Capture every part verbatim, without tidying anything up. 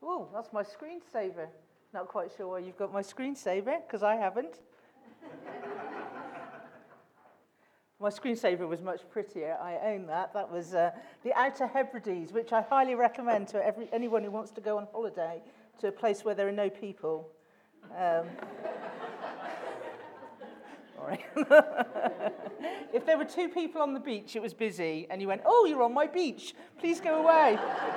Oh, that's my screensaver. Not quite sure why you've got my screensaver, because I haven't. My screensaver was much prettier, I own that. That was uh, the Outer Hebrides, which I highly recommend to every, anyone who wants to go on holiday to a place where there are no people. Um, sorry. If there were two people on the beach, it was busy, and you went, oh, you're on my beach, please go away.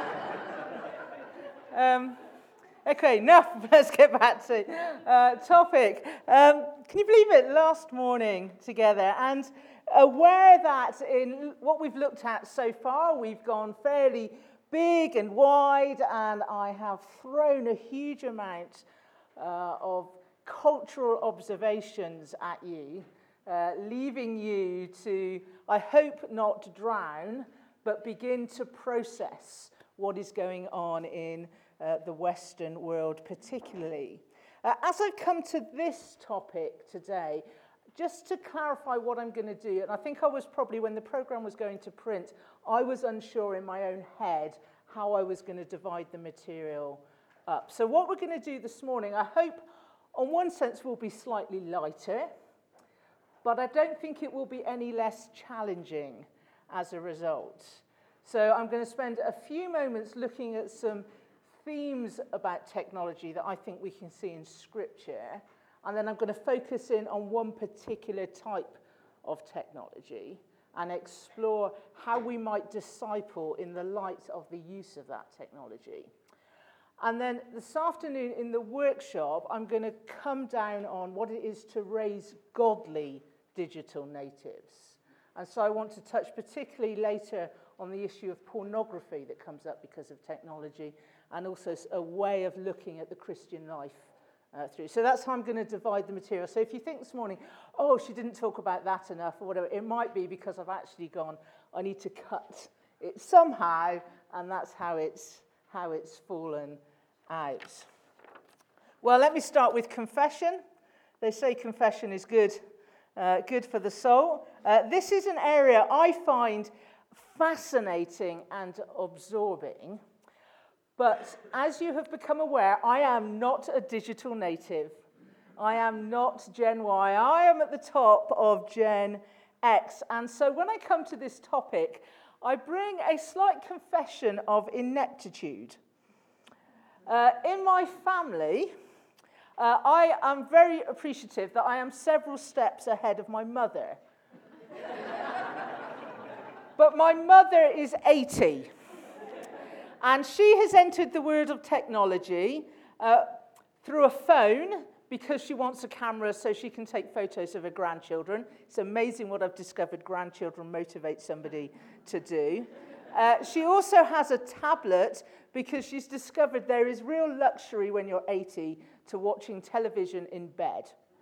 um, okay, enough, let's get back to uh, topic. Um, can you believe it, last morning together, and aware that in what we've looked at so far, we've gone fairly big and wide, and I have thrown a huge amount uh, of cultural observations at you, uh, leaving you to, I hope, not drown, but begin to process what is going on in uh, the Western world particularly. Uh, as I've come to this topic today, just to clarify what I'm going to do, and I think I was probably, when the program was going to print, I was unsure in my own head how I was going to divide the material up. So what we're going to do this morning, I hope, on one sense, will be slightly lighter, but I don't think it will be any less challenging as a result. So I'm going to spend a few moments looking at some themes about technology that I think we can see in Scripture, and then I'm going to focus in on one particular type of technology and explore how we might disciple in the light of the use of that technology. And then this afternoon in the workshop, I'm going to come down on what it is to raise godly digital natives. And so I want to touch particularly later on the issue of pornography that comes up because of technology, and also a way of looking at the Christian life Uh, through. So that's how I'm going to divide the material. So if you think this morning, oh, she didn't talk about that enough or whatever, it might be because I've actually gone, I need to cut it somehow, and that's how it's, how it's fallen out. Well, let me start with confession. They say confession is good, uh, good for the soul. Uh, this is an area I find fascinating and absorbing. But as you have become aware, I am not a digital native. I am not Gen Y. I am at the top of Gen X. And so when I come to this topic, I bring a slight confession of ineptitude. Uh, in my family, uh, I am very appreciative that I am several steps ahead of my mother. But my mother is eighty. And she has entered the world of technology uh, through a phone because she wants a camera so she can take photos of her grandchildren. It's amazing what I've discovered grandchildren motivate somebody to do. Uh, she also has a tablet because she's discovered there is real luxury when you're eighty to watching television in bed.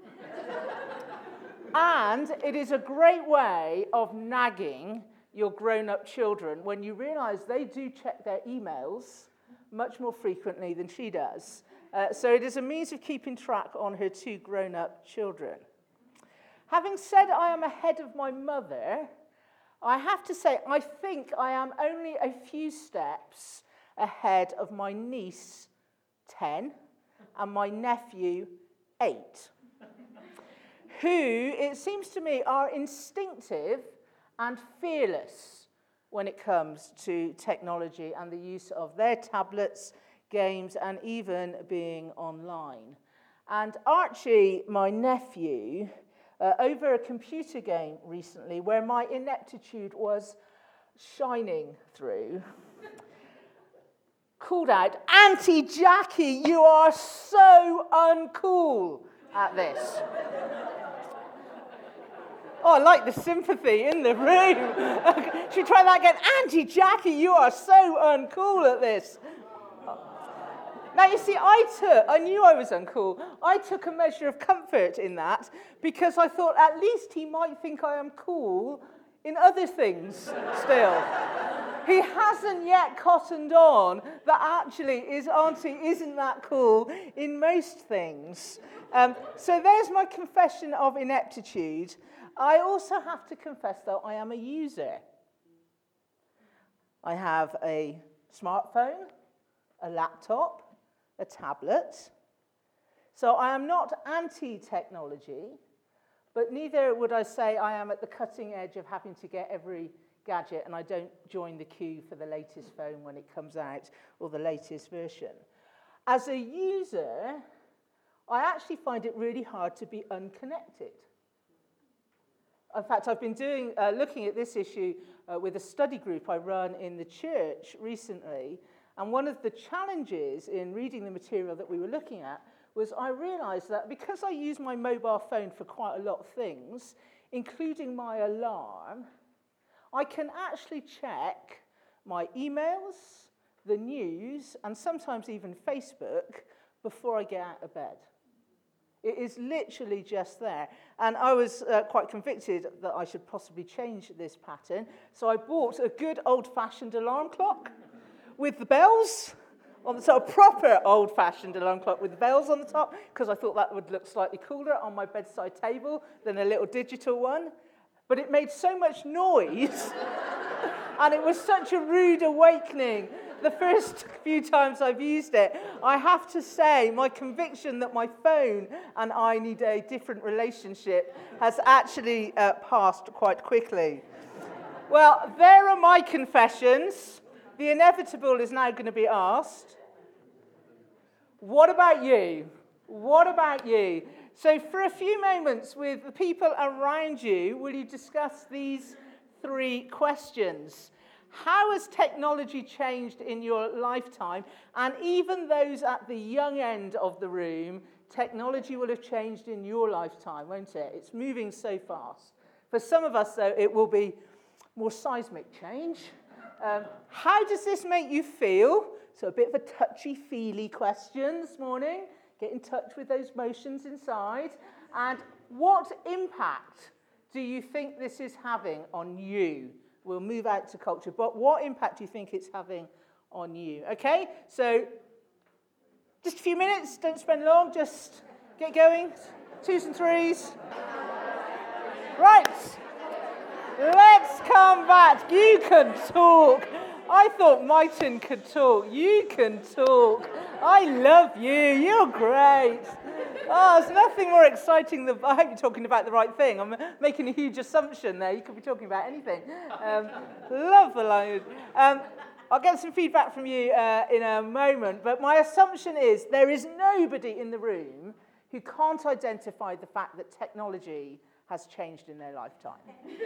And it is a great way of nagging your grown-up children when you realize they do check their emails much more frequently than she does. Uh, so it is a means of keeping track on her two grown-up children. Having said I am ahead of my mother, I have to say I think I am only a few steps ahead of my niece, ten, and my nephew, eight, who, it seems to me, are instinctive and fearless when it comes to technology and the use of their tablets, games, and even being online. And Archie, my nephew, uh, over a computer game recently where my ineptitude was shining through, called out, Auntie Jackie, you are so uncool at this. Oh, I like the sympathy in the room. Should we try that again? Auntie Jackie, you are so uncool at this. Now, you see, I took, I knew I was uncool. I took a measure of comfort in that because I thought at least he might think I am cool in other things still. He hasn't yet cottoned on that actually his auntie isn't that cool in most things. Um, so there's my confession of ineptitude. I also have to confess, though, I am a user. I have a smartphone, a laptop, a tablet. So I am not anti-technology, but neither would I say I am at the cutting edge of having to get every gadget, and I don't join the queue for the latest phone when it comes out or the latest version. As a user, I actually find it really hard to be unconnected. In fact, I've been doing, uh, looking at this issue uh, with a study group I run in the church recently, and one of the challenges in reading the material that we were looking at was I realized that because I use my mobile phone for quite a lot of things, including my alarm, I can actually check my emails, the news, and sometimes even Facebook before I get out of bed. It is literally just there. And I was uh, quite convicted that I should possibly change this pattern. So I bought a good old-fashioned alarm clock with the bells on the top, a proper old-fashioned alarm clock with the bells on the top, because I thought that would look slightly cooler on my bedside table than a little digital one. But it made so much noise, and it was such a rude awakening the first few times I've used it. I have to say, my conviction that my phone and I need a different relationship has actually uh, passed quite quickly. Well, there are my confessions. The inevitable is now going to be asked. What about you? What about you? So for a few moments with the people around you, will you discuss these three questions? How has technology changed in your lifetime? And even those at the young end of the room, technology will have changed in your lifetime, won't it? It's moving so fast. For some of us, though, it will be more seismic change. Um, how does this make you feel? So a bit of a touchy-feely question this morning. Get in touch with those motions inside. And what impact do you think this is having on you? We'll move out to culture, but what impact do you think it's having on you? Okay, so just a few minutes, don't spend long, just get going. Twos and threes. Right, let's come back. You can talk. I thought Myton could talk. You can talk. I love you. You're great. Oh, there's nothing more exciting than, I hope you're talking about the right thing. I'm making a huge assumption there. You could be talking about anything. Um, love the language. Um, I'll get some feedback from you uh, in a moment, but my assumption is there is nobody in the room who can't identify the fact that technology has changed in their lifetime.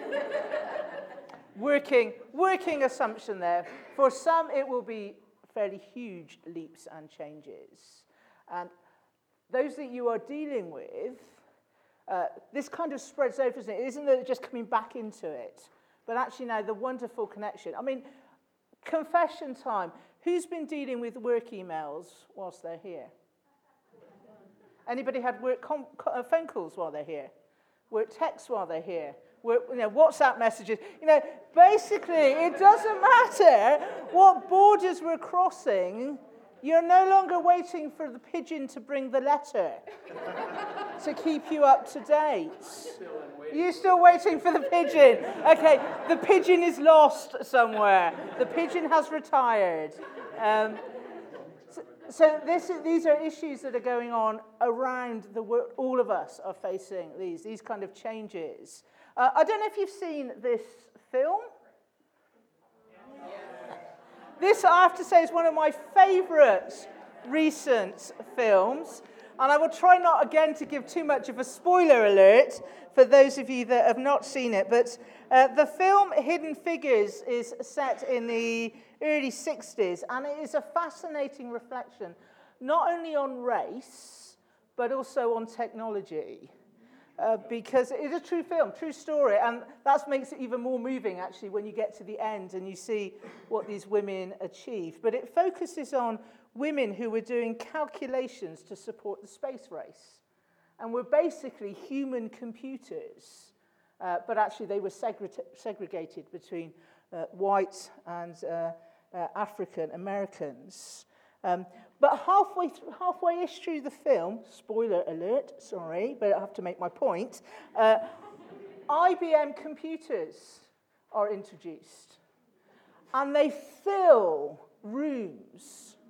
working, working assumption there. For some, it will be fairly huge leaps and changes. And those that you are dealing with, uh, this kind of spreads over, isn't it? It isn't that just coming back into it, but actually now the wonderful connection. I mean, confession time. Who's been dealing with work emails whilst they're here? Anybody had work com- uh, phone calls while they're here? Work texts while they're here? Work, you know, WhatsApp messages? You know, basically, it doesn't matter what borders we're crossing. You're no longer waiting for the pigeon to bring the letter to keep you up to date. You're still waiting for the pigeon. Okay, the pigeon is lost somewhere. The pigeon has retired. Um, so so this, these are issues that are going on around the world. All of us are facing these, these kind of changes. Uh, I don't know if you've seen this film. This, I have to say, is one of my favourite recent films. And I will try not, again, to give too much of a spoiler alert for those of you that have not seen it. But uh, the film Hidden Figures is set in the early sixties. And it is a fascinating reflection, not only on race, but also on technology. Uh, because it is a true film, true story, and that makes it even more moving, actually, when you get to the end and you see what these women achieve. But it focuses on women who were doing calculations to support the space race, and were basically human computers, uh, but actually they were segre- segregated between uh, white and uh, uh, African Americans. Um, but halfway, th- halfway-ish through the film, spoiler alert, sorry, but I have to make my point, uh, I B M computers are introduced. And they fill rooms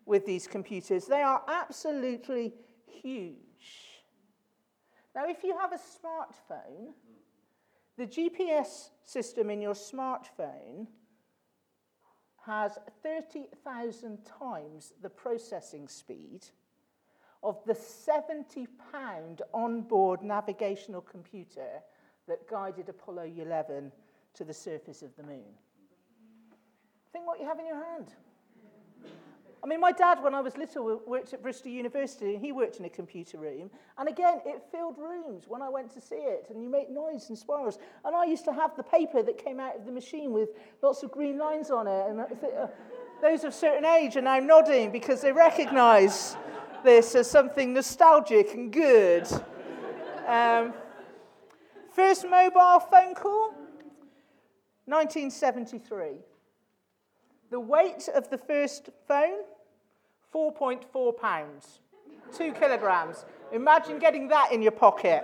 with these computers. They are absolutely huge. Now, if you have a smartphone, the G P S system in your smartphone has thirty thousand times the processing speed of the seventy pound onboard navigational computer that guided Apollo eleven to the surface of the moon. Think what you have in your hand. I mean, my dad, when I was little, worked at Bristol University, and he worked in a computer room. And again, it filled rooms when I went to see it, and you make noise and spirals. And I used to have the paper that came out of the machine with lots of green lines on it. And uh, those of certain age are now nodding because they recognise this as something nostalgic and good. Um, first mobile phone call, nineteen seventy-three. The weight of the first phone, four point four pounds, two kilograms. Imagine getting that in your pocket.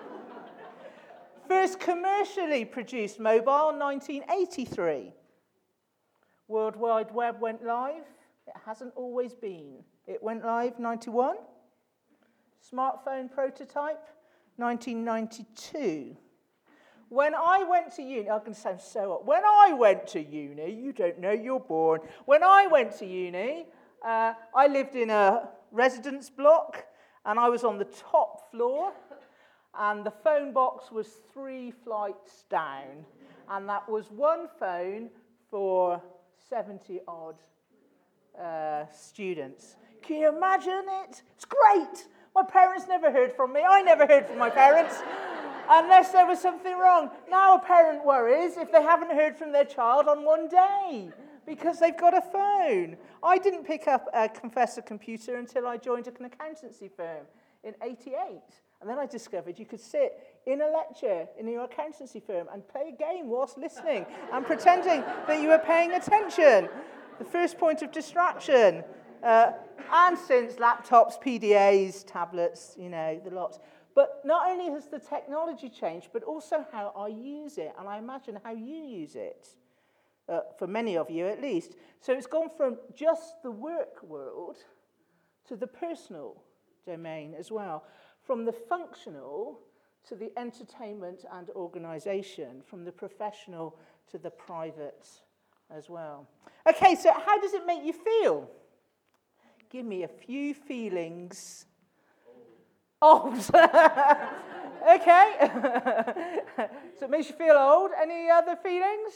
First commercially produced mobile, nineteen eighty-three. World Wide Web went live. It hasn't always been. It went live, ninety-one. Smartphone prototype, nineteen ninety-two. When I went to uni, I'm going to sound so old. When I went to uni, you don't know, you're born. When I went to uni, uh, I lived in a residence block, and I was on the top floor, and the phone box was three flights down, and that was one phone for seventy-odd uh, students. Can you imagine it? It's great. My parents never heard from me. I never heard from my parents. Unless there was something wrong. Now a parent worries if they haven't heard from their child on one day because they've got a phone. I didn't pick up a Confessor computer until I joined an accountancy firm in eighty-eight. And then I discovered you could sit in a lecture in your accountancy firm and play a game whilst listening and pretending that you were paying attention. The first point of distraction. Uh, and since laptops, P D As, tablets, you know, the lots. But not only has the technology changed, but also how I use it, and I imagine how you use it, uh, for many of you at least. So it's gone from just the work world to the personal domain as well, from the functional to the entertainment and organization, from the professional to the private as well. Okay, so how does it make you feel? Give me a few feelings. Old. Okay. So it makes you feel old. Any other feelings?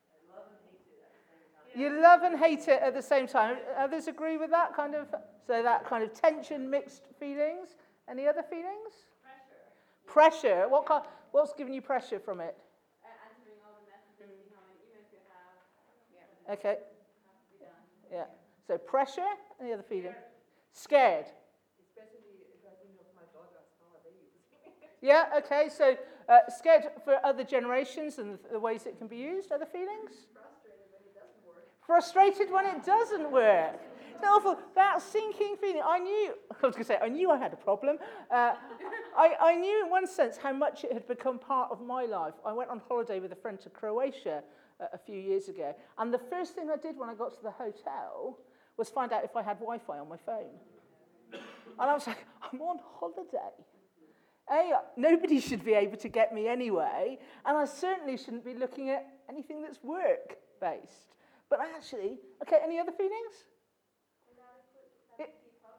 You love and hate it at the same time. Others agree with that kind of, so that kind of tension, mixed feelings. Any other feelings? Pressure. Pressure. What kind, what's giving you pressure from it? Uh, answering all the messages, you know, how many emails you have. Yeah. Okay. Yeah. So pressure. Any other feeling? Scared. Yeah, okay, so uh, scared for other generations and the ways it can be used. Other feelings? Frustrated when it doesn't work. Frustrated when it doesn't work. It's awful. That sinking feeling. I knew, I was going to say, I knew I had a problem. Uh, I, I knew in one sense how much it had become part of my life. I went on holiday with a friend to Croatia uh, a few years ago, and the first thing I did when I got to the hotel was find out if I had Wi-Fi on my phone. And I was like, I'm on holiday. A, nobody should be able to get me anyway, and I certainly shouldn't be looking at anything that's work-based. But actually, okay, any other feelings? It,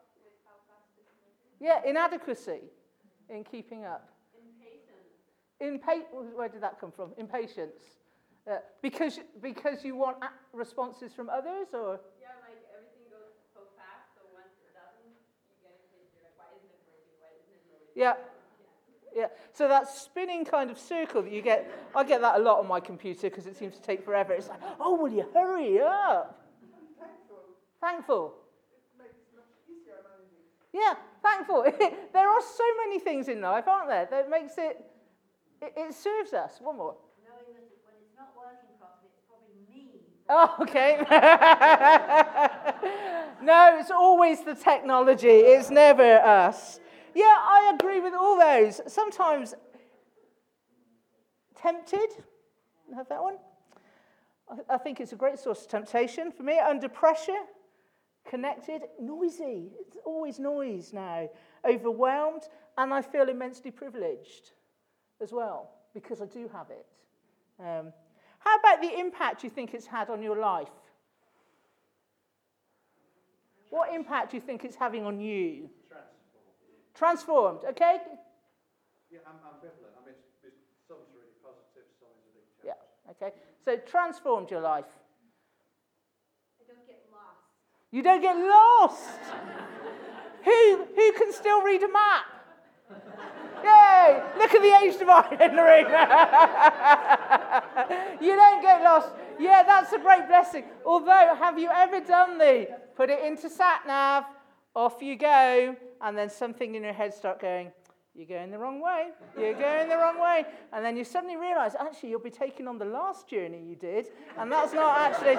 yeah, inadequacy in keeping up. Impatience. Impa- where did that come from? Impatience. Uh, because because you want a- responses from others, or? Yeah, like everything goes so fast, so once it doesn't, you get impatient. You're like, why isn't it working? Why isn't it moving? Yeah. Yeah, so that spinning kind of circle that you get, I get that a lot on my computer because it seems to take forever. It's like, oh, will you hurry up? Thankful. Thankful. It makes it much easier managing. Yeah, thankful. There are so many things in life, aren't there, that makes it, it, it serves us. One more. Knowing that when it's not working properly, it's probably me. Oh, okay. No, it's always the technology. It's never us. Yeah, I agree with all those. Sometimes tempted. Have that one? I think it's a great source of temptation for me. Under pressure, Connected, noisy. It's always noise now. Overwhelmed, and I feel immensely privileged as well, because I do have it. Um, how about the impact you think it's had on your life? What impact do you think it's having on you? Transformed. Transformed, okay? Yeah, I'm ambivalent. I mean, it's, it's, some's really positive, some is a big challenge. Yeah, okay. So transformed your life. I don't get lost. You don't get lost. who, who can still read a map? Yay! Look at the age divide in the room. You don't get lost. Yeah, that's a great blessing. Although, have you ever done the put it into sat nav, off you go, and then something in your head start going, you're going the wrong way, you're going the wrong way, and then you suddenly realise, actually, you'll be taking on the last journey you did, and that's not actually...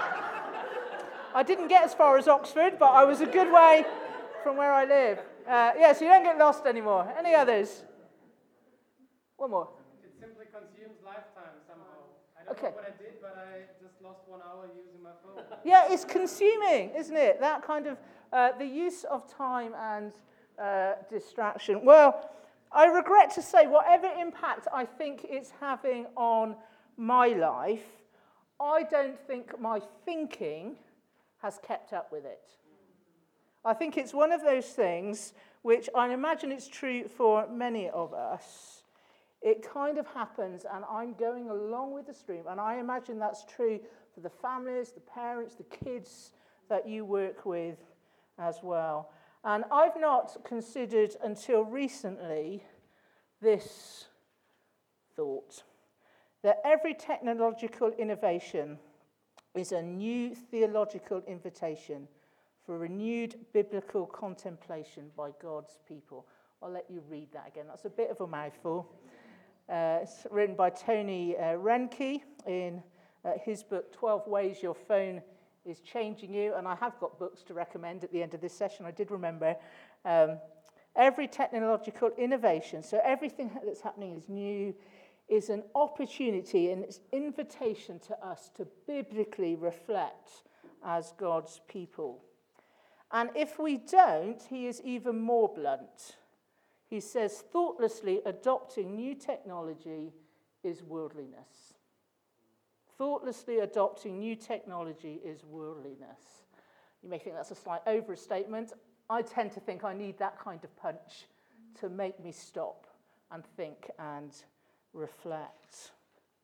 I didn't get as far as Oxford, but I was a good way from where I live. Uh, yeah, so you don't get lost anymore. Any others? One more. It simply consumes lifetime somehow. I don't Okay. know what I did, but I just lost one hour using my phone. Yeah, it's consuming, isn't it? That kind of, uh, the use of time and uh, distraction. Well, I regret to say, whatever impact I think it's having on my life, I don't think my thinking has kept up with it. I think it's one of those things which I imagine it's true for many of us. It kind of happens, and I'm going along with the stream, and I imagine that's true for the families, the parents, the kids that you work with as well. And I've not considered until recently this thought, that every technological innovation is a new theological invitation for renewed biblical contemplation by God's people. I'll let you read that again. That's a bit of a mouthful. Uh, it's written by Tony uh, Renke in uh, his book, twelve Ways Your Phone is Changing You. And I have got books to recommend at the end of this session. I did remember. Um, every technological innovation, so everything that's happening is new, is an opportunity and it's invitation to us to biblically reflect as God's people. And if we don't, he is even more blunt. He says, thoughtlessly adopting new technology is worldliness. Thoughtlessly adopting new technology is worldliness. You may think that's a slight overstatement. I tend to think I need that kind of punch to make me stop and think and reflect.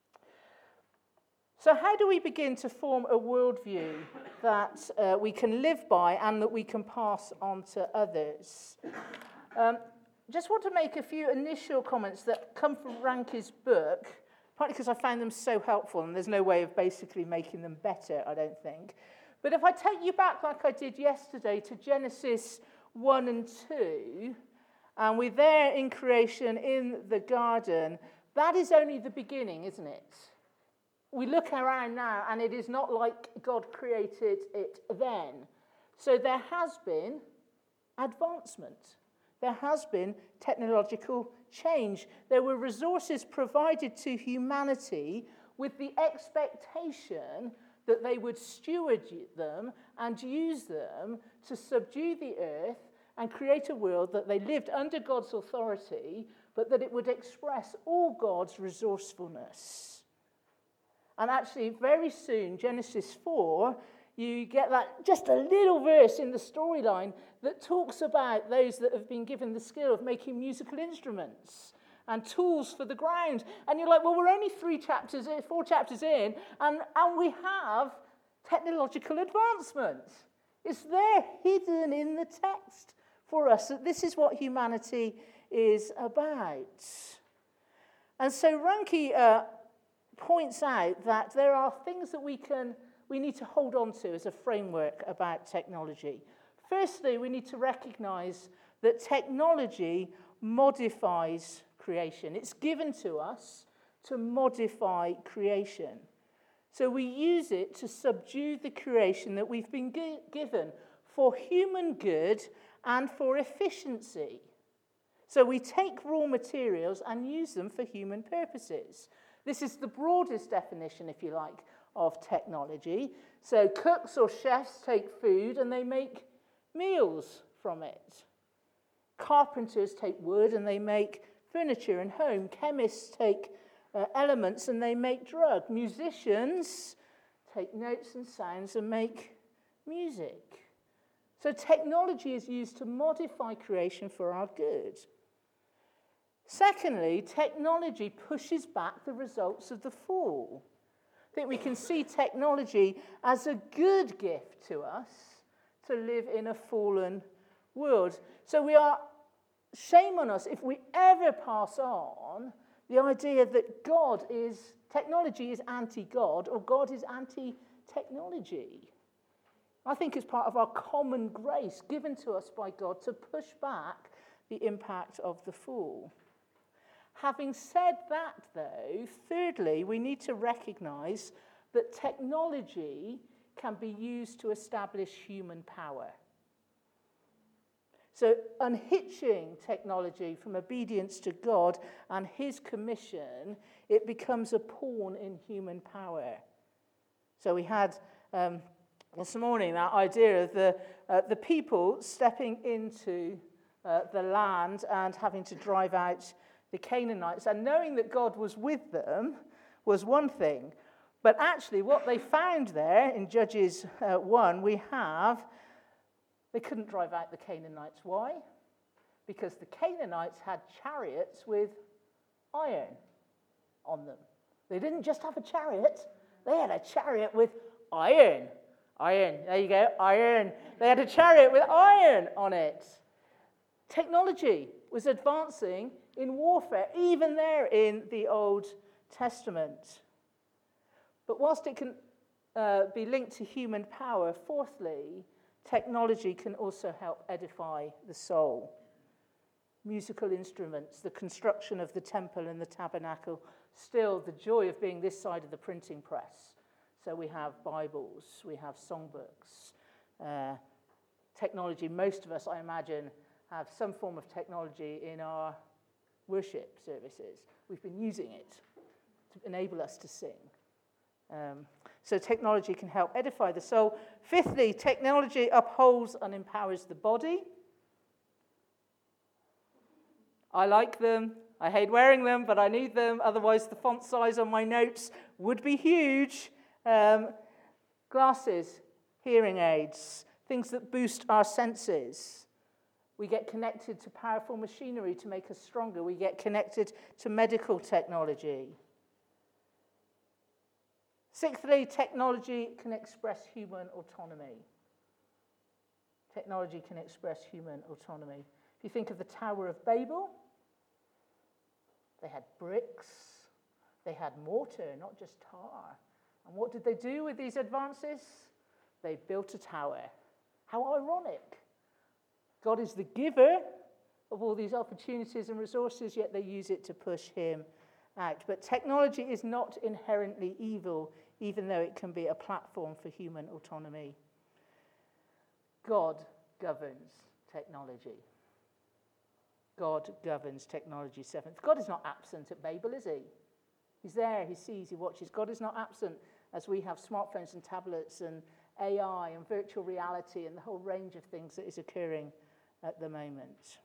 So how do we begin to form a worldview that uh, we can live by and that we can pass on to others? Um, just want to make a few initial comments that come from Ranke's book, partly because I found them so helpful and there's no way of basically making them better, I don't think. But if I take you back like I did yesterday to Genesis one and two, and we're there in creation in the garden, that is only the beginning, isn't it? We look around now, and it is not like God created it then. So there has been advancement. There has been technological change. There were resources provided to humanity with the expectation that they would steward them and use them to subdue the earth and create a world that they lived under God's authority, but that it would express all God's resourcefulness. And actually, very soon, Genesis four, you get that just a little verse in the storyline that talks about those that have been given the skill of making musical instruments and tools for the ground. And you're like, well, we're only three chapters, in, four chapters in, and, and we have technological advancement. It's there, hidden in the text for us, that this is what humanity is about. And so Ranke uh, points out that there are things that we can we need to hold on to as a framework about technology. Firstly, we need to recognize that technology modifies creation. It's given to us to modify creation. So we use it to subdue the creation that we've been gi- given for human good and for efficiency. So we take raw materials and use them for human purposes. This is the broadest definition, if you like, of technology. So cooks or chefs take food and they make meals from it. Carpenters take wood and they make furniture and home. Chemists take uh, elements and they make drug. Musicians take notes and sounds and make music. So technology is used to modify creation for our good. Secondly, technology pushes back the results of the fall. I think we can see technology as a good gift to us to live in a fallen world. So we are, shame on us if we ever pass on the idea that God is, technology is anti-God or God is anti-technology. I think it's part of our common grace given to us by God to push back the impact of the fall. Having said that, though, thirdly, we need to recognize that technology can be used to establish human power. So unhitching technology from obedience to God and his commission, it becomes a pawn in human power. So we had um, this morning that idea of the, uh, the people stepping into uh, the land and having to drive out the Canaanites, and knowing that God was with them was one thing. But actually what they found there in Judges uh, one, we have, they couldn't drive out the Canaanites. Why? Because the Canaanites had chariots with iron on them. They didn't just have a chariot, they had a chariot with iron. Iron, there you go, iron. They had a chariot with iron on it. Technology was advancing in warfare, even there in the Old Testament. But whilst it can uh, be linked to human power, fourthly, technology can also help edify the soul. Musical instruments, the construction of the temple and the tabernacle, still the joy of being this side of the printing press. So we have Bibles, we have songbooks, uh, technology. Most of us, I imagine, have some form of technology in our worship services. We've been using it to enable us to sing. Um, so technology can help edify the soul. Fifthly, technology upholds and empowers the body. I like them. I hate wearing them, but I need them. Otherwise, the font size on my notes would be huge. Um, glasses, hearing aids, things that boost our senses. We get connected to powerful machinery to make us stronger. We get connected to medical technology. Sixthly, technology can express human autonomy. Technology can express human autonomy. If you think of the Tower of Babel, they had bricks, they had mortar, not just tar. And what did they do with these advances? They built a tower. How ironic. God is the giver of all these opportunities and resources, yet they use it to push him out. But technology is not inherently evil, even though it can be a platform for human autonomy. God governs technology. God governs technology. Seventh. God is not absent at Babel, is he? He's there, he sees, he watches. God is not absent as we have smartphones and tablets and A I and virtual reality and the whole range of things that is occurring at the moment.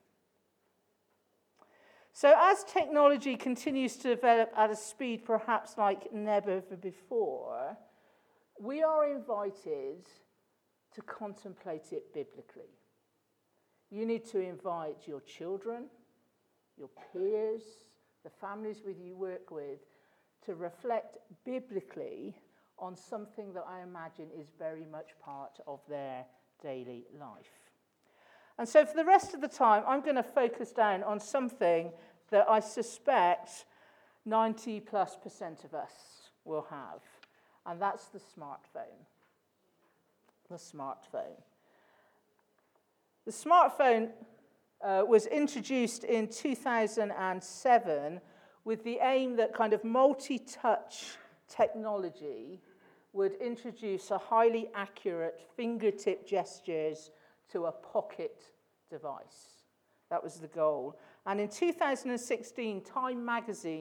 So as technology continues to develop at a speed perhaps like never before, we are invited to contemplate it biblically. You need to invite your children, your peers, the families with you work with, to reflect biblically on something that I imagine is very much part of their daily life. And so for the rest of the time, I'm going to focus down on something that I suspect ninety plus percent of us will have, and that's the smartphone. The smartphone. The smartphone uh, was introduced in two thousand seven with the aim that kind of multi-touch technology would introduce a highly accurate fingertip gestures to a pocket device. That was the goal. And in two thousand sixteen, Time magazine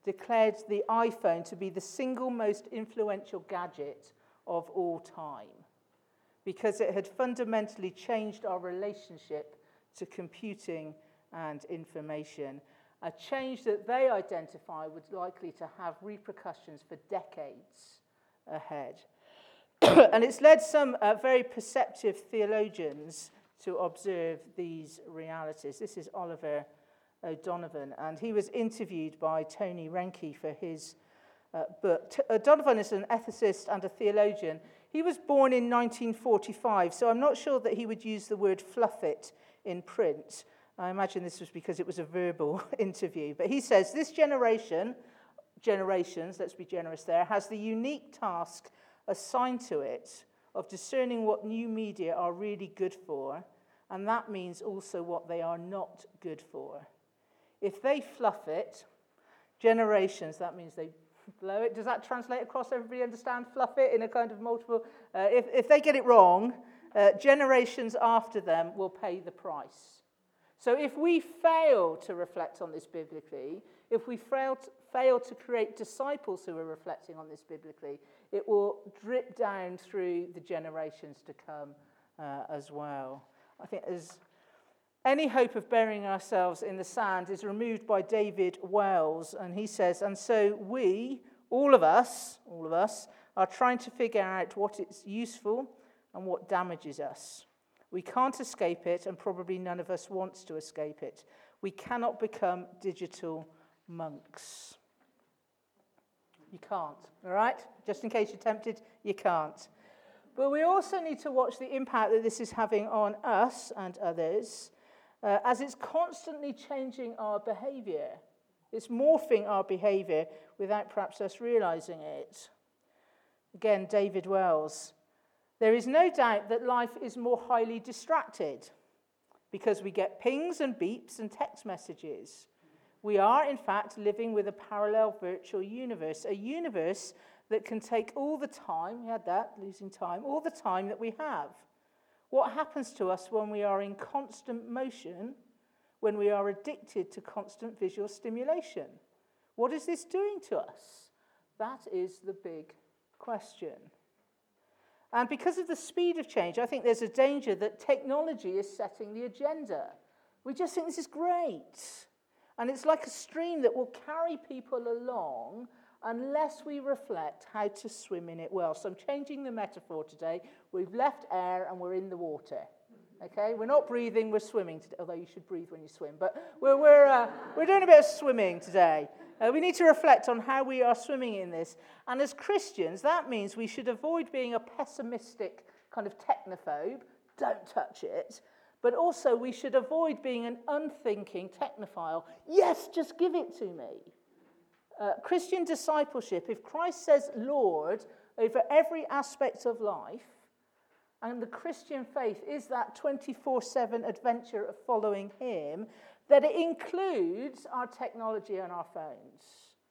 declared the iPhone to be the single most influential gadget of all time because it had fundamentally changed our relationship to computing and information, a change that they identify was likely to have repercussions for decades ahead. And it's led some uh, very perceptive theologians to observe these realities. This is Oliver O'Donovan, and he was interviewed by Tony Reinke for his uh, book. T- O'Donovan is an ethicist and a theologian. He was born in nineteen forty-five, so I'm not sure that he would use the word fluff it in print. I imagine this was because it was a verbal interview. But he says, this generation, generations, let's be generous there, has the unique task assigned to it of discerning what new media are really good for, and that means also what they are not good for. If they fluff it, generations, that means they blow it. Does that translate across? Everybody understand fluff it in a kind of multiple? Uh, if, if they get it wrong, uh, generations after them will pay the price. So if we fail to reflect on this biblically, if we fail to, fail to create disciples who are reflecting on this biblically, it will drip down through the generations to come uh, as well. I think there's any hope of burying ourselves in the sand is removed by David Wells, and he says, and so we, all of us, all of us, are trying to figure out what is useful and what damages us. We can't escape it, and probably none of us wants to escape it. We cannot become digital monks. You can't, all right? Just in case you're tempted, you can't. But we also need to watch the impact that this is having on us and others, uh, as it's constantly changing our behavior. It's morphing our behavior without perhaps us realizing it. Again, David Wells. There is no doubt that life is more highly distracted because we get pings and beeps and text messages. We are, in fact, living with a parallel virtual universe, a universe that can take all the time, we had that, losing time, all the time that we have. What happens to us when we are in constant motion, when we are addicted to constant visual stimulation? What is this doing to us? That is the big question. And because of the speed of change, I think there's a danger that technology is setting the agenda. We just think this is great. And it's like a stream that will carry people along unless we reflect how to swim in it well. So I'm changing the metaphor today. We've left air and we're in the water. Okay? We're not breathing, we're swimming today, although you should breathe when you swim. But we're, we're, uh, we're doing a bit of swimming today. Uh, we need to reflect on how we are swimming in this. And as Christians, that means we should avoid being a pessimistic kind of technophobe. Don't touch it. But also we should avoid being an unthinking technophile. Yes, just give it to me. Uh, Christian discipleship, if Christ says Lord over every aspect of life, and the Christian faith is that twenty-four seven adventure of following him, that it includes our technology and our phones.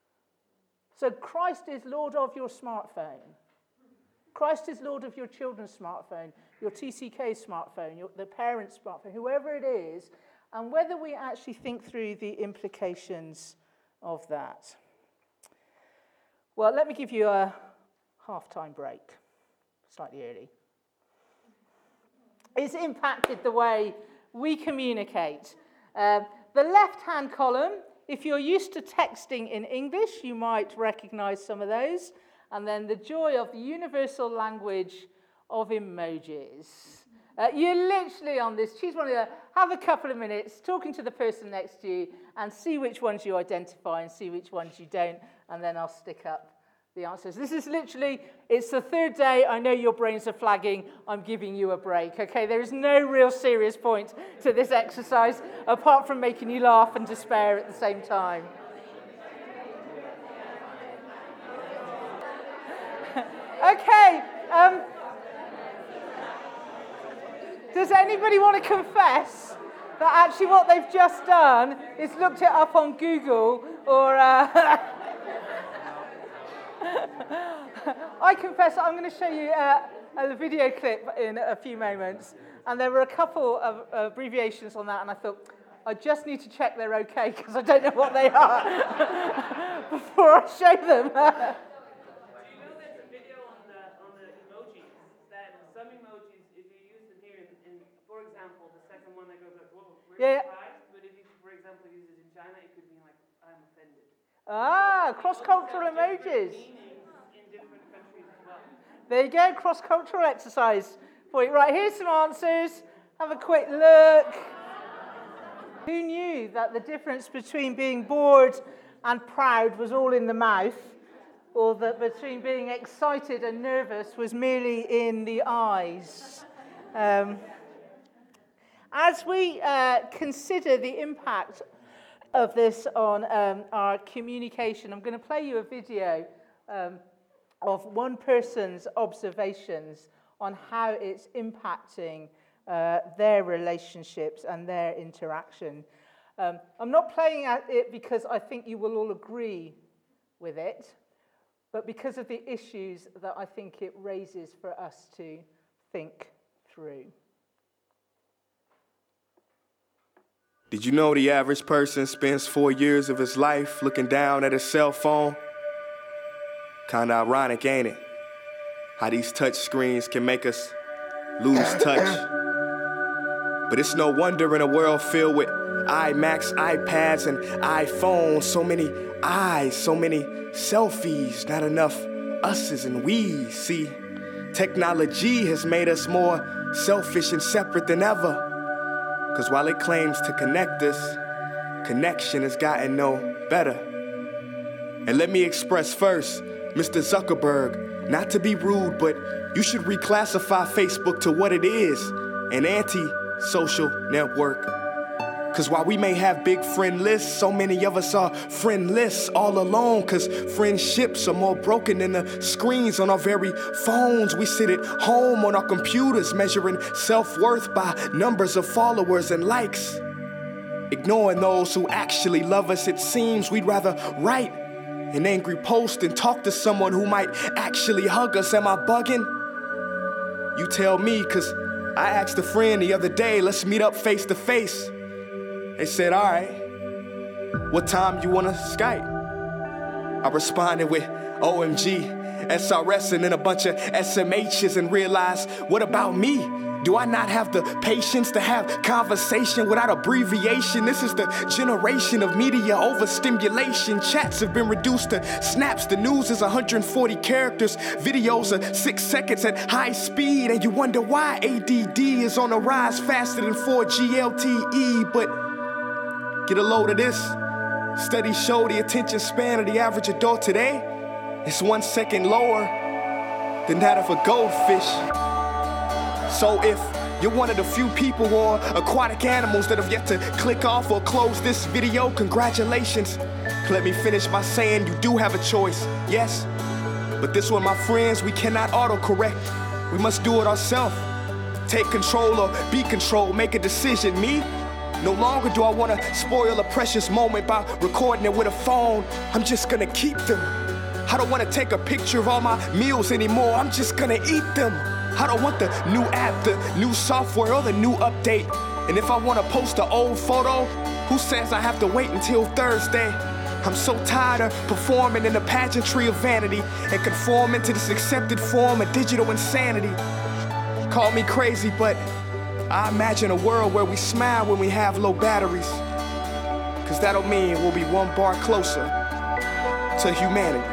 So Christ is Lord of your smartphone. Christ is Lord of your children's smartphone, your T C K smartphone, your, the parent's smartphone, whoever it is, and whether we actually think through the implications of that. Well, let me give you a half-time break, slightly early. It's impacted the way we communicate. Uh, the left-hand column, if you're used to texting in English, you might recognize some of those. And then the joy of the universal language of emojis. Uh, you're literally on this. Choose one of the, have a couple of minutes talking to the person next to you and see which ones you identify and see which ones you don't. And then I'll stick up the answers. This is literally, it's the third day. I know your brains are flagging. I'm giving you a break, okay? There is no real serious point to this exercise apart from making you laugh and despair at the same time. Okay. Um, does anybody want to confess that actually what they've just done is looked it up on Google or... Uh, I confess I'm going to show you uh, a video clip in a few moments, and there were a couple of uh, abbreviations on that, and I thought, I just need to check they're okay because I don't know what they are before I show them. Do you know there's a video on the on the emojis that some emojis, if you use them here, in, in for example, the second one that goes like, whoa, we're Yeah. surprised, but if you, for example, use it in China, it could mean like, I'm offended. Ah, cross-cultural Different emojis. meanings in different countries as well. There you go, cross-cultural exercise for you. Right, here's some answers. Have a quick look. Who knew that the difference between being bored and proud was all in the mouth, or that between being excited and nervous was merely in the eyes? Um, as we uh, consider the impact of this on um, our communication, I'm going to play you a video um, of one person's observations on how it's impacting uh, their relationships and their interaction. Um, I'm not playing it because I think you will all agree with it, but because of the issues that I think it raises for us to think through. Did you know the average person spends four years of his life looking down at his cell phone? Kinda ironic, ain't it? How these touch screens can make us lose touch. But it's no wonder in a world filled with iMacs, iPads, and iPhones, so many eyes, so many selfies, not enough us's and we's. See, technology has made us more selfish and separate than ever. Because while it claims to connect us, connection has gotten no better. And let me express first, Mister Zuckerberg, not to be rude, but you should reclassify Facebook to what it is, an anti-social network. Because while we may have big friend lists, so many of us are friendless all alone, because friendships are more broken than the screens on our very phones. We sit at home on our computers measuring self-worth by numbers of followers and likes. Ignoring those who actually love us, it seems we'd rather write an angry post and talk to someone who might actually hug us. Am I bugging? You tell me, because I asked a friend the other day, let's meet up face to face. They said, all right, what time you want to Skype? I responded with O M G, S R S, and then a bunch of S M H's and realized, what about me? Do I not have the patience to have conversation without abbreviation? This is the generation of media overstimulation. Chats have been reduced to snaps. The news is one hundred forty characters. Videos are six seconds at high speed. And you wonder why A D D is on the rise faster than four G L T E. But get a load of this. Studies show the attention span of the average adult today is one second lower than that of a goldfish. So if you're one of the few people or aquatic animals that have yet to click off or close this video, congratulations. Let me finish by saying you do have a choice, yes. But this one, my friends, we cannot autocorrect. We must do it ourselves. Take control or be controlled, make a decision. Me? No longer do I want to spoil a precious moment by recording it with a phone. I'm just gonna keep them. I don't want to take a picture of all my meals anymore. I'm just gonna eat them. I don't want the new app, the new software, or the new update. And if I want to post an old photo, who says I have to wait until Thursday? I'm so tired of performing in the pageantry of vanity and conforming to this accepted form of digital insanity. Call me crazy, but I imagine a world where we smile when we have low batteries. Cause that'll mean we'll be one bar closer to humanity.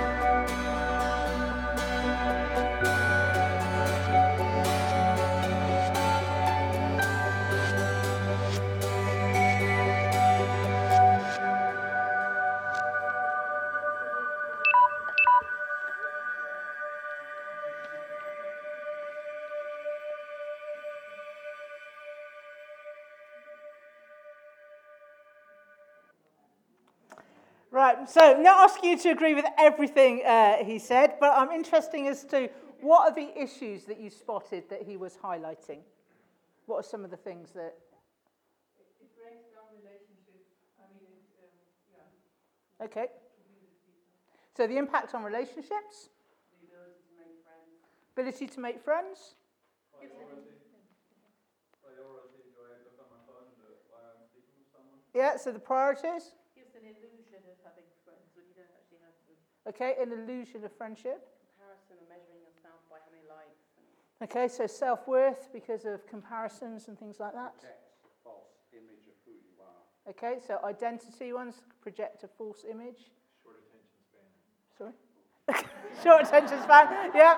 Right, so not asking you to agree with everything uh, he said, but I'm interested as to what are the issues that you spotted that he was highlighting? What are some of the things that... It breaks down relationships. I mean, it, um, yeah. Okay. So the impact on relationships? The ability to make friends. Ability to make friends? Priority. Priority. Do I look on my phone and do it while I'm speaking with someone? Yeah, so the priorities. Gives an illusion of having friends when you don't actually have them. Okay, an illusion of friendship. Comparison and measuring yourself by how many likes. And Okay, so self-worth because of comparisons and things like that. Protects a false image of who you are. Okay, so identity ones project a false image. Short attention span. Sorry? Short attention span, yeah.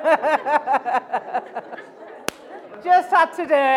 Just had to do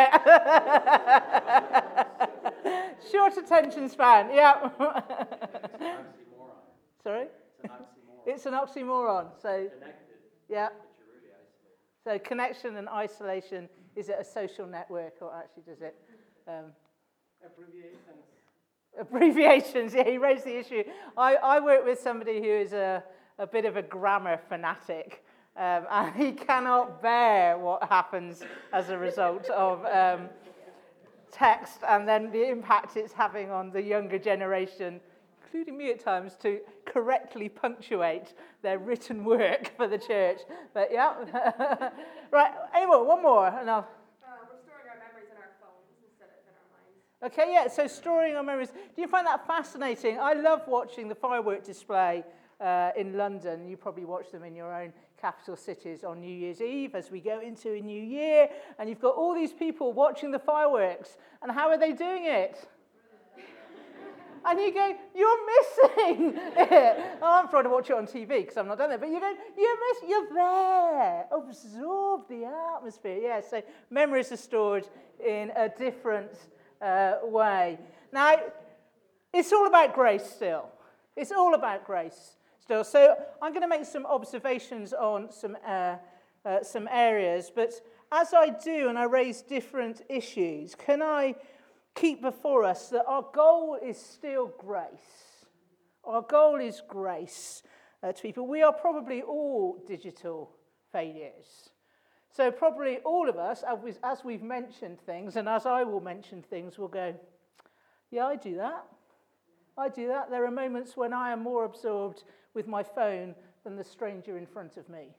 it. Short attention span, yeah. It's an oxymoron. Sorry? It's an oxymoron. It's an oxymoron, so, Connected, yeah. but you're really isolated. So connection and isolation, is it a social network or actually does it? Um, Abbreviations. abbreviations, yeah, he raised the issue. I, I work with somebody who is a, a bit of a grammar fanatic, um, and he cannot bear what happens as a result of um, text and then the impact it's having on the younger generation, including me at times, to correctly punctuate their written work for the church. But yeah. Right, anyway, one more, and I'll... Uh, we're storing our memories in our phones instead of in our minds. Okay, yeah, so storing our memories. Do you find that fascinating? I love watching the firework display uh, in London. You probably watch them in your own capital cities on New Year's Eve as we go into a new year. And you've got all these people watching the fireworks. And how are they doing it? And you go, you're missing it. Oh, I'm trying to watch it on T V because I'm not done there. But you go, you're missing, you're there. Absorb the atmosphere. Yeah, so memories are stored in a different uh, way. Now, it's all about grace still. It's all about grace still. So I'm going to make some observations on some, uh, uh, some areas. But as I do and I raise different issues, can I keep before us that our goal is still grace. Our goal is grace uh, to people. We are probably all digital failures. So probably all of us, as, we, as we've mentioned things, and as I will mention things, will go, yeah, I do that. I do that. There are moments when I am more absorbed with my phone than the stranger in front of me.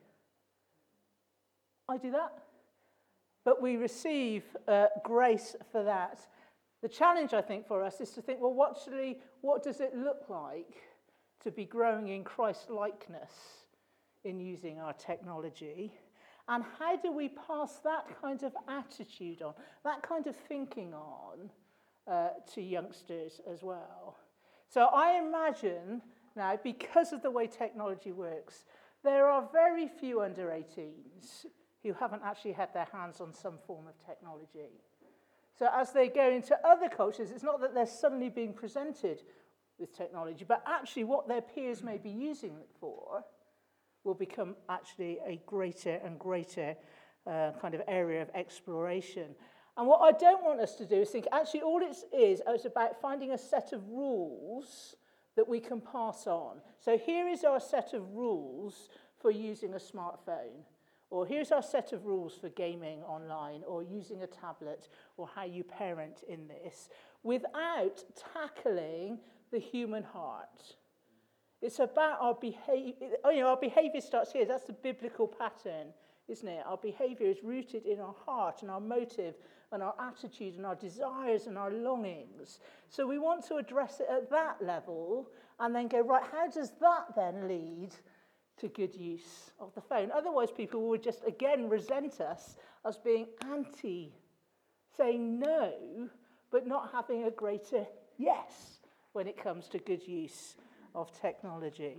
I do that. But we receive uh, grace for that. The challenge, I think, for us is to think, well, what, actually, what does it look like to be growing in Christ-likeness in using our technology? And how do we pass that kind of attitude on, that kind of thinking on uh, to youngsters as well? So I imagine now, because of the way technology works, there are very few under eighteens who haven't actually had their hands on some form of technology. So as they go into other cultures, it's not that they're suddenly being presented with technology, but actually what their peers may be using it for will become actually a greater and greater uh, kind of area of exploration. And what I don't want us to do is think, actually all it is, is about finding a set of rules that we can pass on. So here is our set of rules for using a smartphone. Or here's our set of rules for gaming online, or using a tablet, or how you parent in this, without tackling the human heart. It's about our behavior. You know, our behavior starts here. That's the biblical pattern, isn't it? Our behavior is rooted in our heart and our motive and our attitude and our desires and our longings. So we want to address it at that level and then go, right, how does that then lead to good use of the phone? Otherwise, people would just, again, resent us as being anti, saying no, but not having a greater yes when it comes to good use of technology.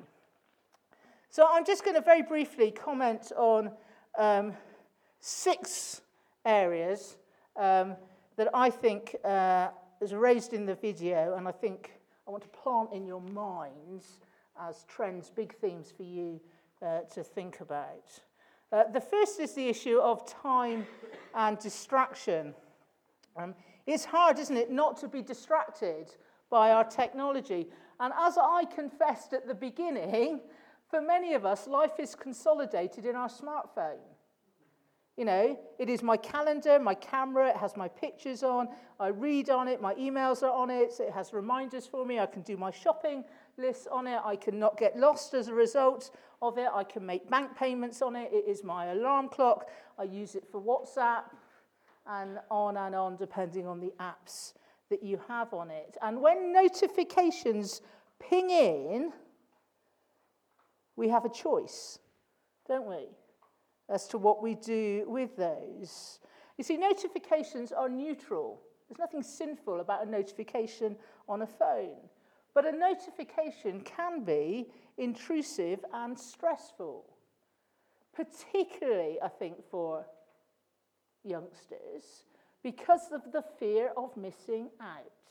So I'm just going to very briefly comment on um, six areas um, that I think uh, is raised in the video, and I think I want to plant in your minds as trends, big themes for you uh, to think about. Uh, the first is the issue of time and distraction. Um, it's hard, isn't it, not to be distracted by our technology. And as I confessed at the beginning, for many of us, life is consolidated in our smartphone. You know, it is my calendar, my camera, it has my pictures on, I read on it, my emails are on it, it has reminders for me, I can do my shopping lists on it, I can not get lost as a result of it, I can make bank payments on it, it is my alarm clock, I use it for WhatsApp, and on and on, depending on the apps that you have on it. And when notifications ping in, we have a choice, don't we, as to what we do with those. You see, notifications are neutral. There's nothing sinful about a notification on a phone. But a notification can be intrusive and stressful, particularly, I think, for youngsters, because of the fear of missing out.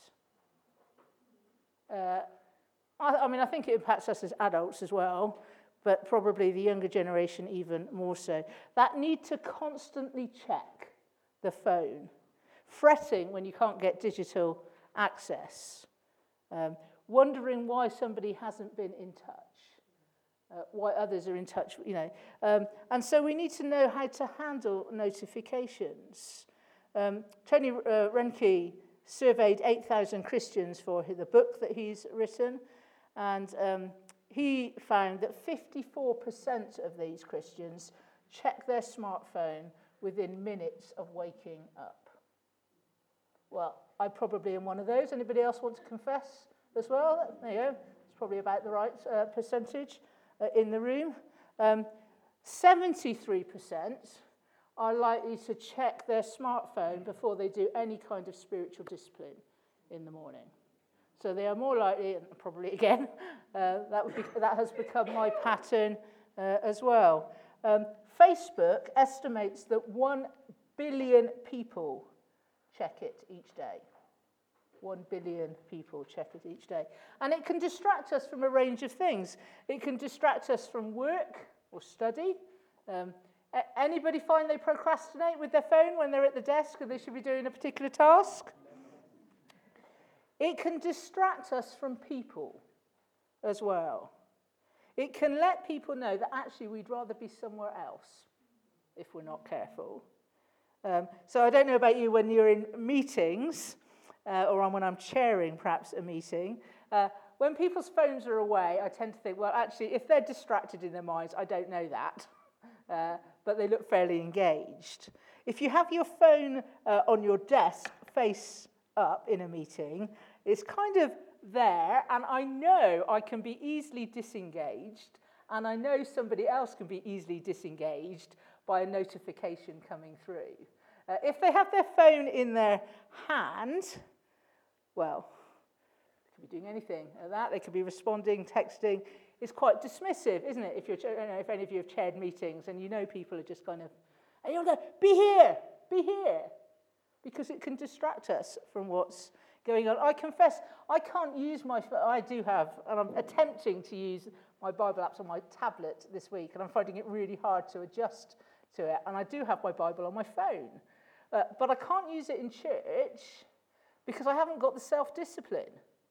Uh, I, I mean, I think it impacts us as adults as well, but probably the younger generation even more so. That need to constantly check the phone, fretting when you can't get digital access, um, wondering why somebody hasn't been in touch, uh, why others are in touch, you know. Um, and so we need to know how to handle notifications. Um, Tony uh, Renke surveyed eight thousand Christians for the book that he's written, and um, he found that fifty-four percent of these Christians check their smartphone within minutes of waking up. Well, I probably am one of those. Anybody else want to confess as well? There you go. It's probably about the right uh, percentage uh, in the room. Um, seventy-three percent are likely to check their smartphone before they do any kind of spiritual discipline in the morning. So they are more likely, and probably again, uh, that, would be, that has become my pattern uh, as well. Um, Facebook estimates that one billion people check it each day. One billion people check it each day. And it can distract us from a range of things. It can distract us from work or study. Um, a- anybody find they procrastinate with their phone when they're at the desk and they should be doing a particular task? It can distract us from people as well. It can let people know that actually we'd rather be somewhere else if we're not careful. Um, so I don't know about you when you're in meetings, uh, or when I'm chairing perhaps a meeting. Uh, when people's phones are away, I tend to think, well, actually, if they're distracted in their minds, I don't know that. Uh, but they look fairly engaged. If you have your phone uh, on your desk face up in a meeting, it's kind of there, and I know I can be easily disengaged, and I know somebody else can be easily disengaged by a notification coming through. Uh, if they have their phone in their hand, well, they could be doing anything like that. They could be responding, texting. It's quite dismissive, isn't it? If you're, you know, if any of you have chaired meetings and you know people are just kind of, and you'll go, be here, be here, because it can distract us from what's going on. I confess, I can't use my phone. I do have, and I'm attempting to use my Bible apps on my tablet this week, and I'm finding it really hard to adjust to it. And I do have my Bible on my phone, uh, but I can't use it in church because I haven't got the self-discipline.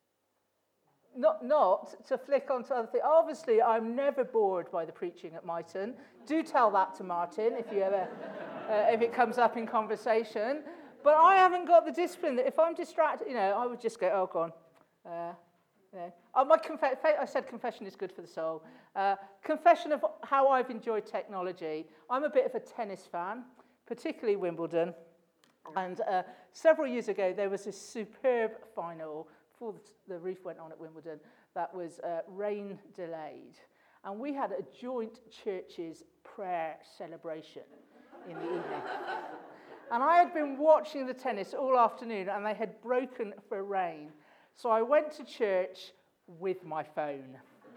Not, not to flick onto other things. Obviously, I'm never bored by the preaching at Myton. Do tell that to Martin if you ever, uh, if it comes up in conversation. But I haven't got the discipline that if I'm distracted, you know, I would just go, oh, go on. Uh, you know. oh, my conf- I said confession is good for the soul. Uh, confession of how I've enjoyed technology. I'm a bit of a tennis fan, particularly Wimbledon. And uh, several years ago, there was this superb final before the reef went on at Wimbledon that was uh, rain delayed. And we had a joint churches prayer celebration in the evening. And I had been watching the tennis all afternoon, and they had broken for rain. So I went to church with my phone.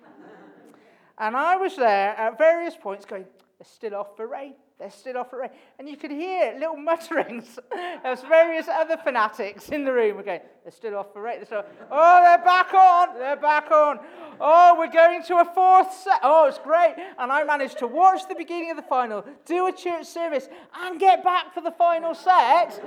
And I was there at various points going, they're still off for rain, they're still off for rain. And you could hear little mutterings. There was various other fanatics in the room going, they're still off for rain. They're still, oh, they're back on, they're back on. Oh, we're going to a fourth set. Oh, it's great. And I managed to watch the beginning of the final, do a church service, and get back for the final set.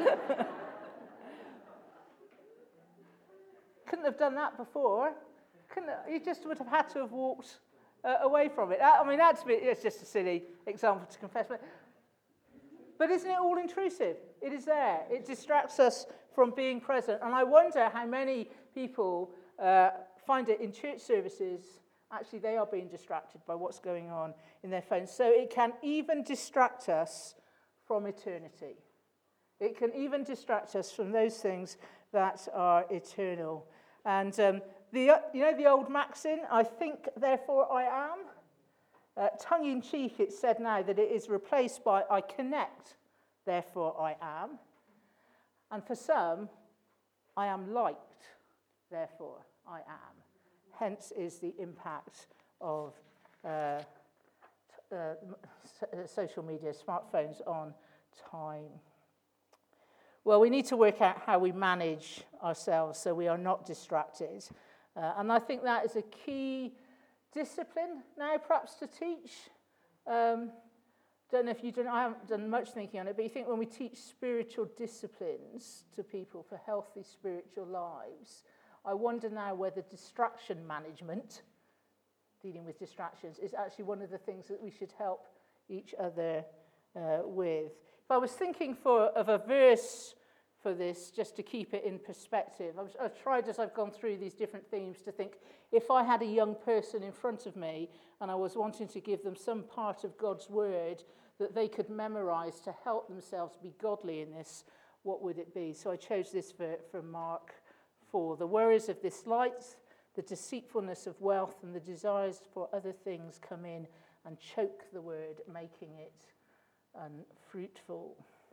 Couldn't have done that before. Couldn't have, you just would have had to have walked uh, away from it. I mean, that's it's just a silly example to confess. But, but isn't it all intrusive? It is there. It distracts us from being present. And I wonder how many people uh, find it in church services, actually they are being distracted by what's going on in their phones. So it can even distract us from eternity. It can even distract us from those things that are eternal. And um, the uh, you know the old maxim, I think, therefore I am? Uh, tongue-in-cheek, it's said now that it is replaced by I connect, therefore I am. And for some, I am liked, therefore I am. Hence is the impact of uh, t- uh, social media, smartphones on time. Well, we need to work out how we manage ourselves so we are not distracted. Uh, and I think that is a key discipline now perhaps to teach. Um, don't know if you don't, I haven't done much thinking on it, but you think when we teach spiritual disciplines to people for healthy spiritual lives, I wonder now whether distraction management, dealing with distractions, is actually one of the things that we should help each other uh, with. If I was thinking for of a verse for this, just to keep it in perspective, I've, I've tried as I've gone through these different themes to think, if I had a young person in front of me and I was wanting to give them some part of God's word that they could memorize to help themselves be godly in this, what would it be? So I chose this for, from Mark four. The worries of this life, the deceitfulness of wealth, and the desires for other things come in and choke the word, making it unfruitful.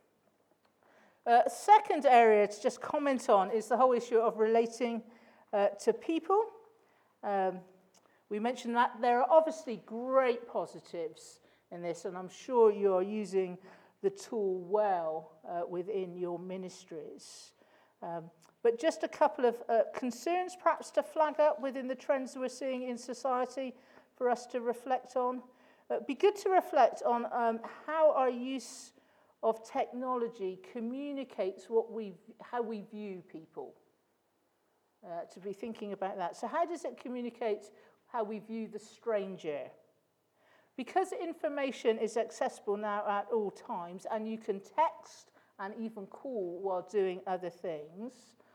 Uh, second area to just comment on is the whole issue of relating uh, to people. Um, we mentioned that there are obviously great positives in this, and I'm sure you're using the tool well uh, within your ministries. Um, but just a couple of uh, concerns perhaps to flag up within the trends we're seeing in society for us to reflect on. It'd uh, be good to reflect on um, how our use of technology communicates what we, how we view people. Uh, to be thinking about that. So how does it communicate how we view the stranger? Because information is accessible now at all times, and you can text and even call while doing other things,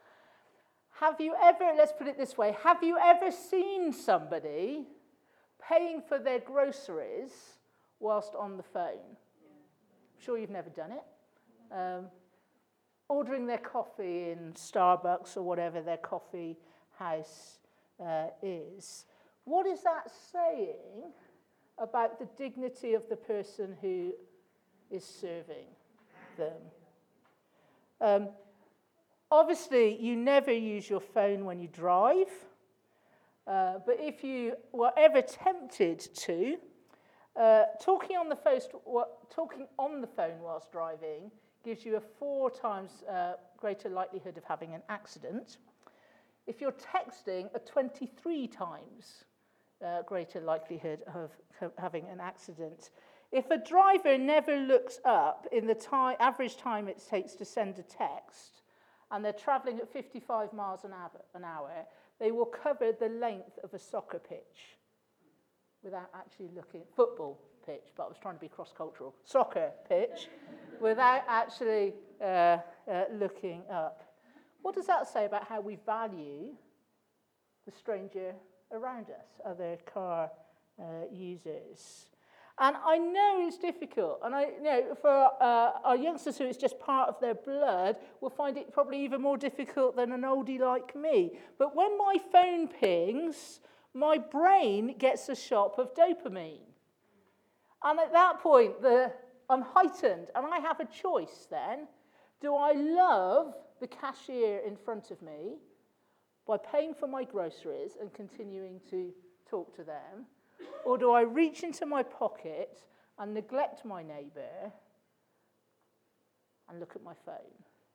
have you ever, let's put it this way, have you ever seen somebody paying for their groceries whilst on the phone? I'm sure you've never done it. Um, ordering their coffee in Starbucks or whatever their coffee house uh, is. What is that saying about the dignity of the person who is serving them? Um, obviously, you never use your phone when you drive, uh, but if you were ever tempted to, uh, talking on the phone, talking on the phone whilst driving gives you a four times uh, greater likelihood of having an accident. If you're texting, a twenty-three times uh, greater likelihood of having an accident. If a driver never looks up in the time, average time it takes to send a text, and they're traveling at fifty-five miles an hour, they will cover the length of a soccer pitch without actually looking, football pitch, but I was trying to be cross-cultural, soccer pitch, without actually uh, uh, looking up. What does that say about how we value the stranger around us, other car uh, users? And I know it's difficult, and I you know for uh, our youngsters who it's just part of their blood will find it probably even more difficult than an oldie like me. But when my phone pings, my brain gets a shot of dopamine. And at that point, the, I'm heightened, and I have a choice then. Do I love the cashier in front of me by paying for my groceries and continuing to talk to them? Or do I reach into my pocket and neglect my neighbour and look at my phone?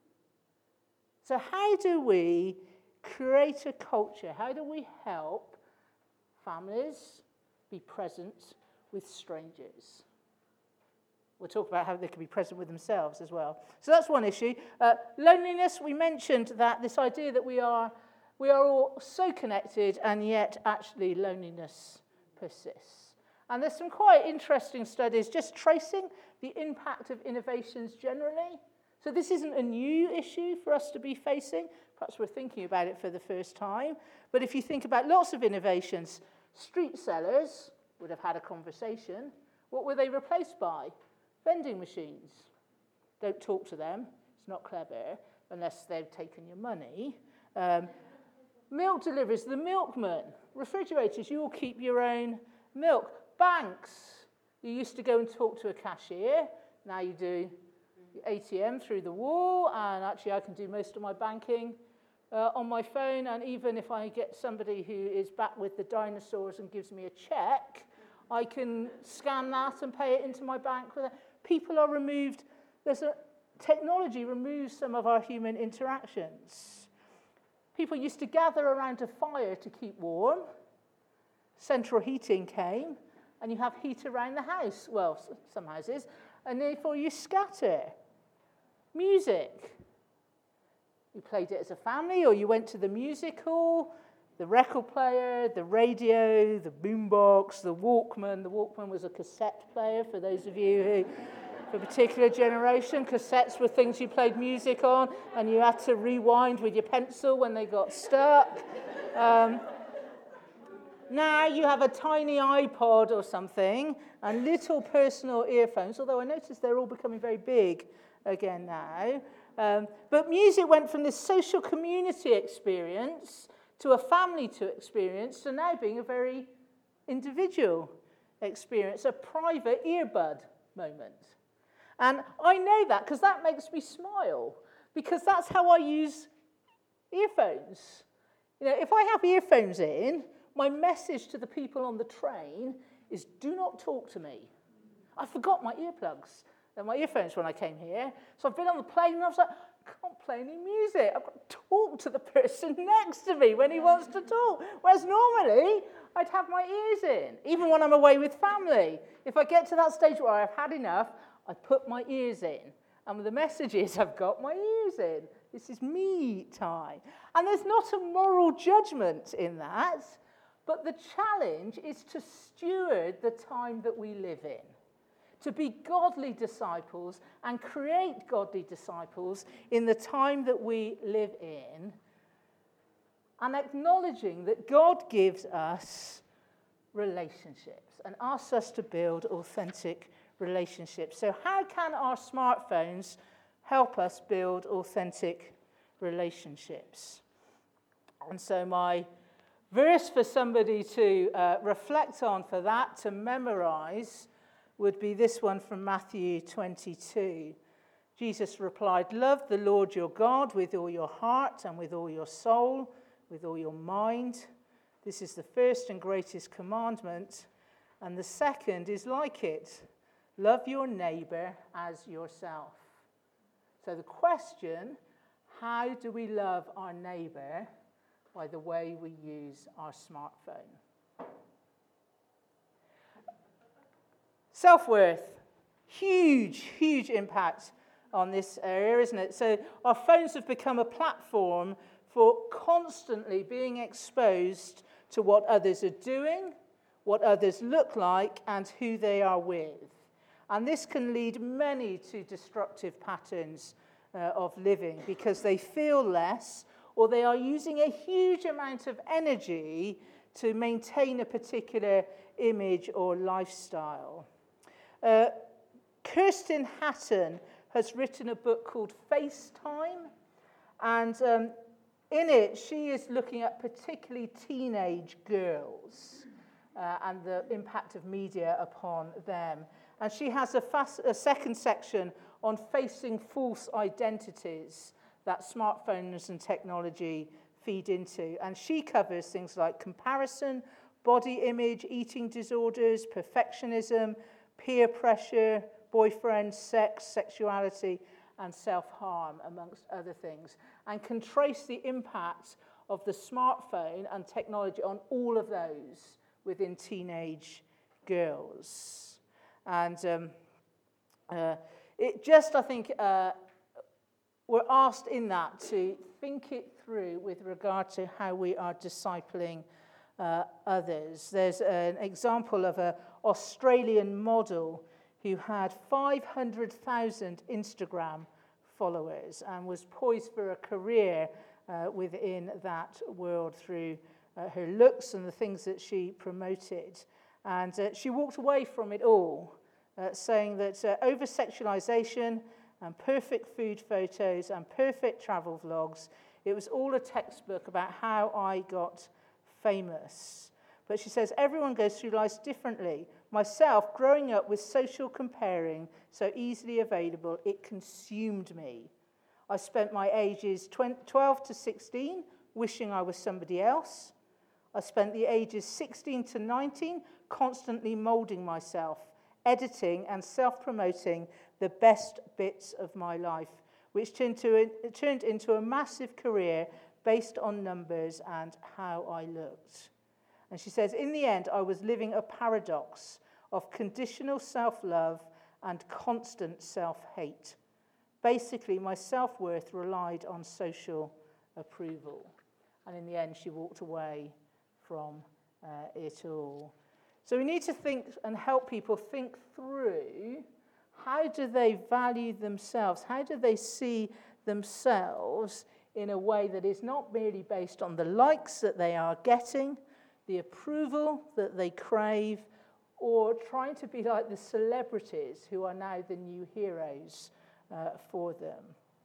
So how do we create a culture? How do we help families be present with strangers? We'll talk about how they can be present with themselves as well. So that's one issue. Uh, loneliness, we mentioned that this idea that we are, we are all so connected and yet actually loneliness persists. And there's some quite interesting studies just tracing the impact of innovations generally. So this isn't a new issue for us to be facing. Perhaps we're thinking about it for the first time. But if you think about lots of innovations, street sellers would have had a conversation. What were they replaced by? Vending machines. Don't talk to them. It's not clever unless they've taken your money. Um, milk deliveries, the milkman. Refrigerators, you will keep your own milk. Banks, you used to go and talk to a cashier. Now you do A T M through the wall, and actually I can do most of my banking uh, on my phone, and even if I get somebody who is back with the dinosaurs and gives me a check, I can scan that and pay it into my bank. With it. People are removed. There's a technology removes some of our human interactions. People used to gather around a fire to keep warm. Central heating came, and you have heat around the house. Well, some houses, and therefore you scatter. Music. You played it as a family, or you went to the music hall. The record player, the radio, the boombox, the Walkman. The Walkman was a cassette player, for those of you who, for a particular generation. Cassettes were things you played music on, and you had to rewind with your pencil when they got stuck. Um, now you have a tiny iPod or something, and little personal earphones, although I notice they're all becoming very big again now. Um, but music went from this social community experience to a family to experience, to now being a very individual experience, a private earbud moment. And I know that because that makes me smile, because that's how I use earphones. You know, if I have earphones in, my message to the people on the train is, do not talk to me. I forgot my earplugs and my earphones when I came here, so I've been on the plane and I was like, I can't play any music. I've got to talk to the person next to me when he wants to talk. Whereas normally, I'd have my ears in, even when I'm away with family. If I get to that stage where I've had enough, I put my ears in. And the message is, I've got my ears in. This is me time. And there's not a moral judgment in that, but the challenge is to steward the time that we live in. To be godly disciples and create godly disciples in the time that we live in, and acknowledging that God gives us relationships and asks us to build authentic relationships. So how can our smartphones help us build authentic relationships? And so my verse for somebody to uh, reflect on for that, to memorize, would be this one from Matthew twenty-two. Jesus replied, love the Lord your God with all your heart and with all your soul, with all your mind. This is the first and greatest commandment. And the second is like it. Love your neighbor as yourself. So the question, how do we love our neighbor? By the way we use our smartphone. Self-worth, huge, huge impact on this area, isn't it? So our phones have become a platform for constantly being exposed to what others are doing, what others look like, and who they are with. And this can lead many to destructive patterns uh, of living because they feel less, or they are using a huge amount of energy to maintain a particular image or lifestyle. Uh, Kirsten Hatton has written a book called FaceTime, and um, in it she is looking at particularly teenage girls uh, and the impact of media upon them. And she has a, fast, a second section on facing false identities that smartphones and technology feed into. And she covers things like comparison, body image, eating disorders, perfectionism, peer pressure, boyfriend, sex, sexuality, and self-harm, amongst other things, and can trace the impact of the smartphone and technology on all of those within teenage girls. And um, uh, it just, I think, uh, we're asked in that to think it through with regard to how we are discipling uh, others. There's an example of an Australian model who had five hundred thousand Instagram followers and was poised for a career uh, within that world through uh, her looks and the things that she promoted. And uh, she walked away from it all, uh, saying that uh, over-sexualization and perfect food photos and perfect travel vlogs. It was all a textbook about how I got famous. But she says, everyone goes through life differently. Myself, growing up with social comparing so easily available, it consumed me. I spent my ages twelve to sixteen wishing I was somebody else. I spent the ages sixteen to nineteen constantly molding myself, editing and self-promoting the best bits of my life, which turned, to a, it turned into a massive career based on numbers and how I looked. And she says, in the end, I was living a paradox of conditional self-love and constant self-hate. Basically, my self-worth relied on social approval. And in the end, she walked away from uh, it all. So we need to think and help people think through, how do they value themselves? How do they see themselves in a way that is not merely based on the likes that they are getting, the approval that they crave, or trying to be like the celebrities who are now the new heroes uh, for them.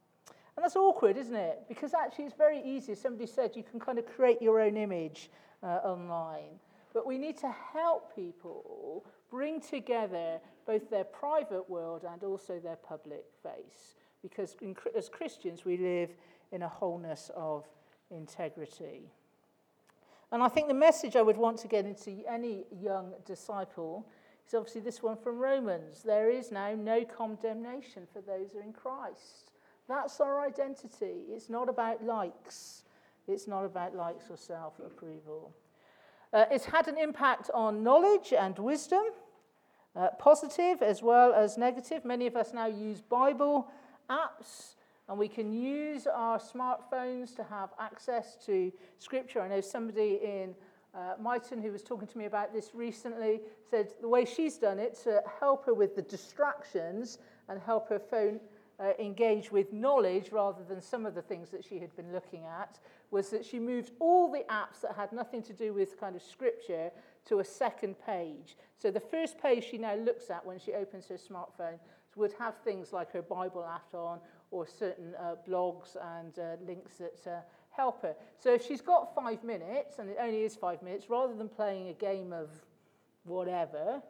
And that's awkward, isn't it? Because actually it's very easy. Somebody said you can kind of create your own image uh, online. But we need to help people bring together both their private world and also their public face. Because in, as Christians, we live in a wholeness of integrity. And I think the message I would want to get into any young disciple is obviously this one from Romans. There is now no condemnation for those who are in Christ. That's our identity. It's not about likes. It's not about likes or self-approval. Uh, it's had an impact on knowledge and wisdom, uh, positive as well as negative. Many of us now use Bible apps, and we can use our smartphones to have access to Scripture. I know somebody in uh, Myton who was talking to me about this recently said the way she's done it to help her with the distractions and help her phone uh, engage with knowledge rather than some of the things that she had been looking at was that she moved all the apps that had nothing to do with kind of Scripture to a second page. So the first page she now looks at when she opens her smartphone would have things like her Bible app on or certain uh, blogs and uh, links that uh, help her. So if she's got five minutes, and it only is five minutes, rather than playing a game of whatever,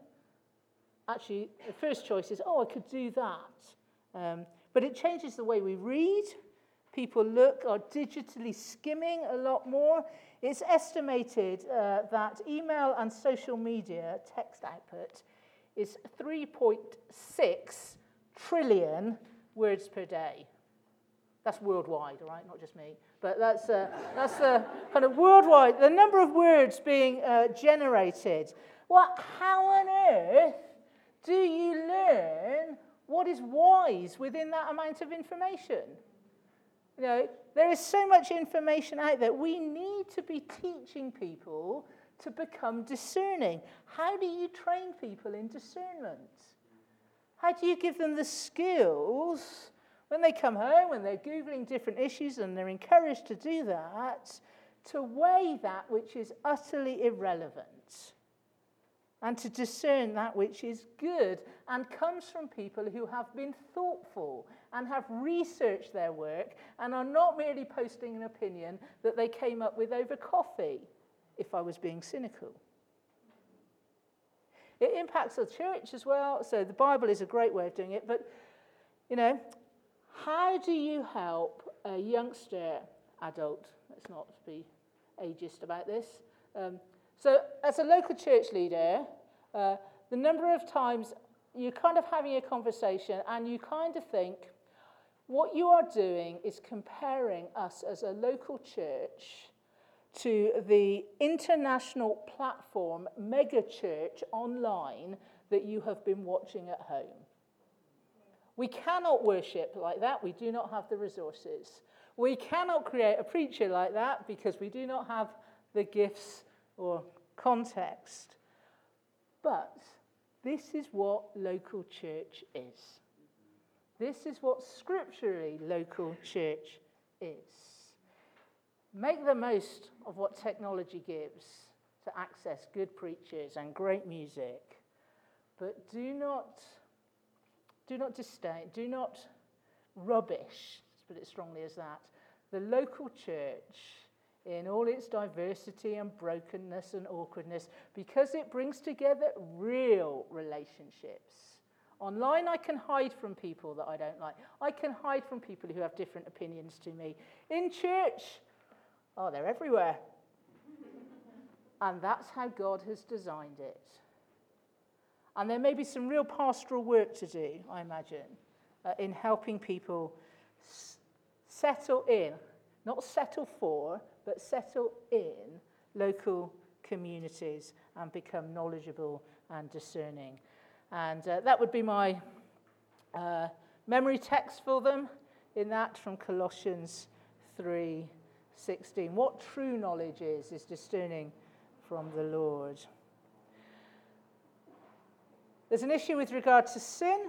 actually the first choice is, oh, I could do that. Um, but it changes the way we read. People look, are digitally skimming a lot more. It's estimated uh, that email and social media text output is three point six trillion words per day. That's worldwide, all right, not just me. But that's uh, that's the kind of worldwide, the number of words being uh, generated. Well, how on earth do you learn what is wise within that amount of information? You know, there is so much information out there. We need to be teaching people to become discerning. How do you train people in discernment? How do you give them the skills when they come home, when they're Googling different issues and they're encouraged to do that, to weigh that which is utterly irrelevant and to discern that which is good and comes from people who have been thoughtful and have researched their work and are not merely posting an opinion that they came up with over coffee, if I was being cynical. It impacts the church as well, so the Bible is a great way of doing it, but, you know, how do you help a youngster, adult, let's not be ageist about this. Um, so as a local church leader, uh, the number of times you're kind of having a conversation and you kind of think, what you are doing is comparing us as a local church to the international platform mega church online that you have been watching at home. We cannot worship like that. We do not have the resources. We cannot create a preacher like that because we do not have the gifts or context. But this is what local church is. This is what scripturally local church is. Make the most of what technology gives to access good preachers and great music, but do not, do not disdain, do not rubbish, let's put it strongly as that, the local church in all its diversity and brokenness and awkwardness, because it brings together real relationships. Online, I can hide from people that I don't like. I can hide from people who have different opinions to me. In church, oh, they're everywhere. And that's how God has designed it. And there may be some real pastoral work to do, I imagine, uh, in helping people s- settle in, not settle for, but settle in local communities and become knowledgeable and discerning. And uh, that would be my uh, memory text for them in that from Colossians three sixteen. What true knowledge is, is discerning from the Lord. There's an issue with regard to sin.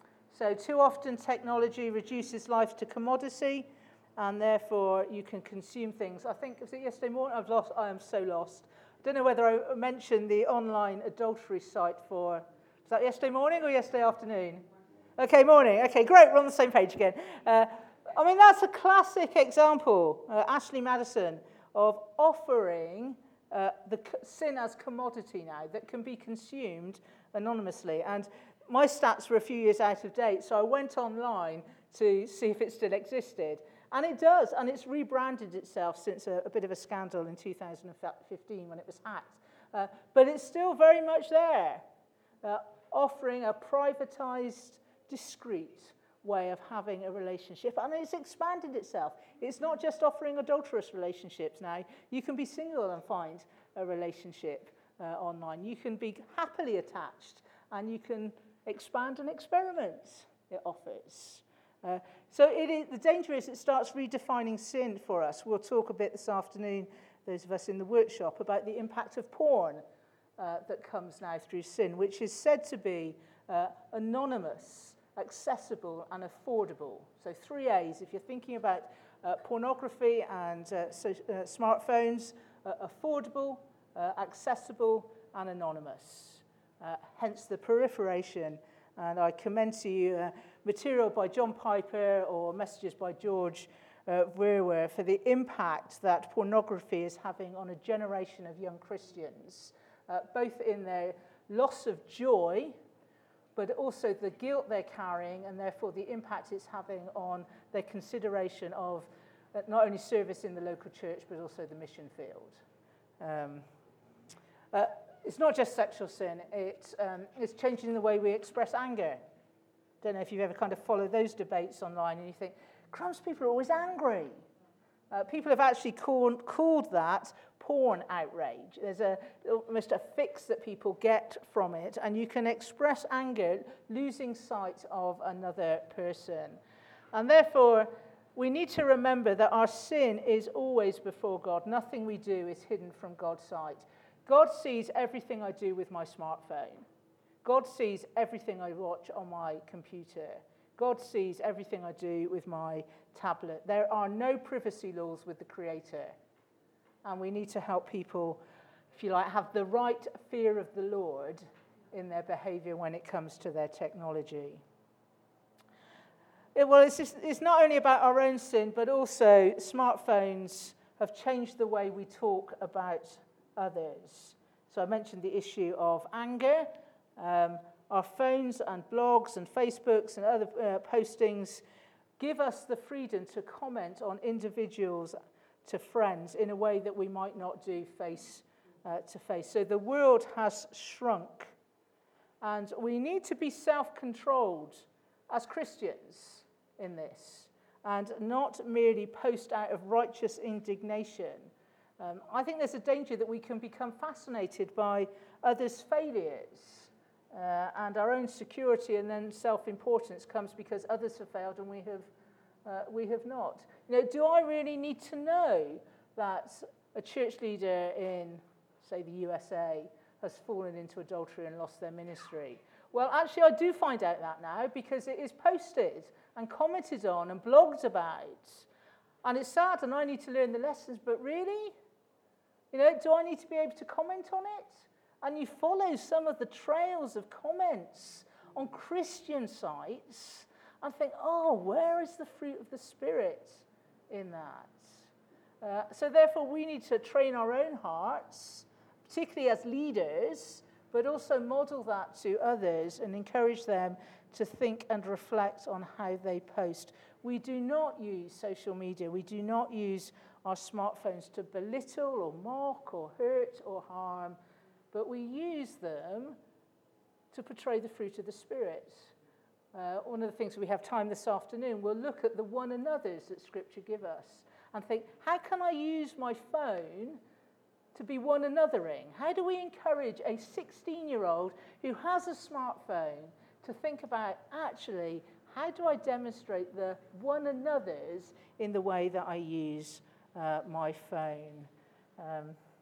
So too often technology reduces life to commodity, and therefore you can consume things. I think, was it yesterday morning? I've lost, I am so lost. I don't know whether I mentioned the online adultery site for, was that yesterday morning or yesterday afternoon? Okay, morning. Okay, great, we're on the same page again. Uh, I mean, that's a classic example, uh, Ashley Madison, of offering uh, the c- sin as commodity now that can be consumed anonymously. And my stats were a few years out of date, so I went online to see if it still existed. And it does, and it's rebranded itself since a, a bit of a scandal in two thousand fifteen when it was hacked. Uh, but it's still very much there, uh, offering a privatized, discreet way of having a relationship. And it's expanded itself. It's not just offering adulterous relationships now. You can be single and find a relationship uh, online. You can be happily attached, and you can expand and experiment, it offers. Uh, so it is, the danger is it starts redefining sin for us. We'll talk a bit this afternoon, those of us in the workshop, about the impact of porn uh, that comes now through sin, which is said to be uh, anonymous, accessible, and affordable. So three A's. If you're thinking about uh, pornography and uh, so, uh, smartphones, uh, affordable, uh, accessible, and anonymous. Uh, hence the proliferation. And I commend to you uh, material by John Piper or messages by George uh, Verwer for the impact that pornography is having on a generation of young Christians, uh, both in their loss of joy, but also the guilt they're carrying, and therefore the impact it's having on their consideration of uh, not only service in the local church, but also the mission field. Um, uh, It's not just sexual sin, it, um, it's changing the way we express anger. Don't know if you've ever kind of followed those debates online and you think, crumbs, people are always angry. Uh, people have actually called, called that porn outrage. There's a, almost a fix that people get from it, and you can express anger losing sight of another person. And therefore, we need to remember that our sin is always before God. Nothing we do is hidden from God's sight. God sees everything I do with my smartphone. God sees everything I watch on my computer. God sees everything I do with my tablet. There are no privacy laws with the Creator. And we need to help people, if you like, have the right fear of the Lord in their behavior when it comes to their technology. It, well, it's, just, it's not only about our own sin, but also smartphones have changed the way we talk about others. So I mentioned the issue of anger. Um, our phones and blogs and Facebooks and other uh, postings give us the freedom to comment on individuals to friends in a way that we might not do face uh, to face. So the world has shrunk, and we need to be self-controlled as Christians in this, and not merely post out of righteous indignation. Um, I think there's a danger that we can become fascinated by others' failures, uh, and our own security and then self-importance comes because others have failed and we have uh, we have not. You know, do I really need to know that a church leader in, say, the U S A has fallen into adultery and lost their ministry? Well, actually, I do find out that now because it is posted and commented on and blogged about. And it's sad, and I need to learn the lessons, but really? You know, do I need to be able to comment on it? And you follow some of the trails of comments on Christian sites, and think, oh, where is the fruit of the Spirit in that? Uh, so therefore, we need to train our own hearts, particularly as leaders, but also model that to others and encourage them to think and reflect on how they post. We do not use social media. We do not use our smartphones to belittle or mock or hurt or harm, but we use them to portray the fruit of the Spirit. Uh, one of the things we have time this afternoon, we'll look at the one another's that Scripture give us and think, how can I use my phone to be one anothering? How do we encourage a sixteen-year-old who has a smartphone to think about, actually, how do I demonstrate the one another's in the way that I use uh, my phone? Um,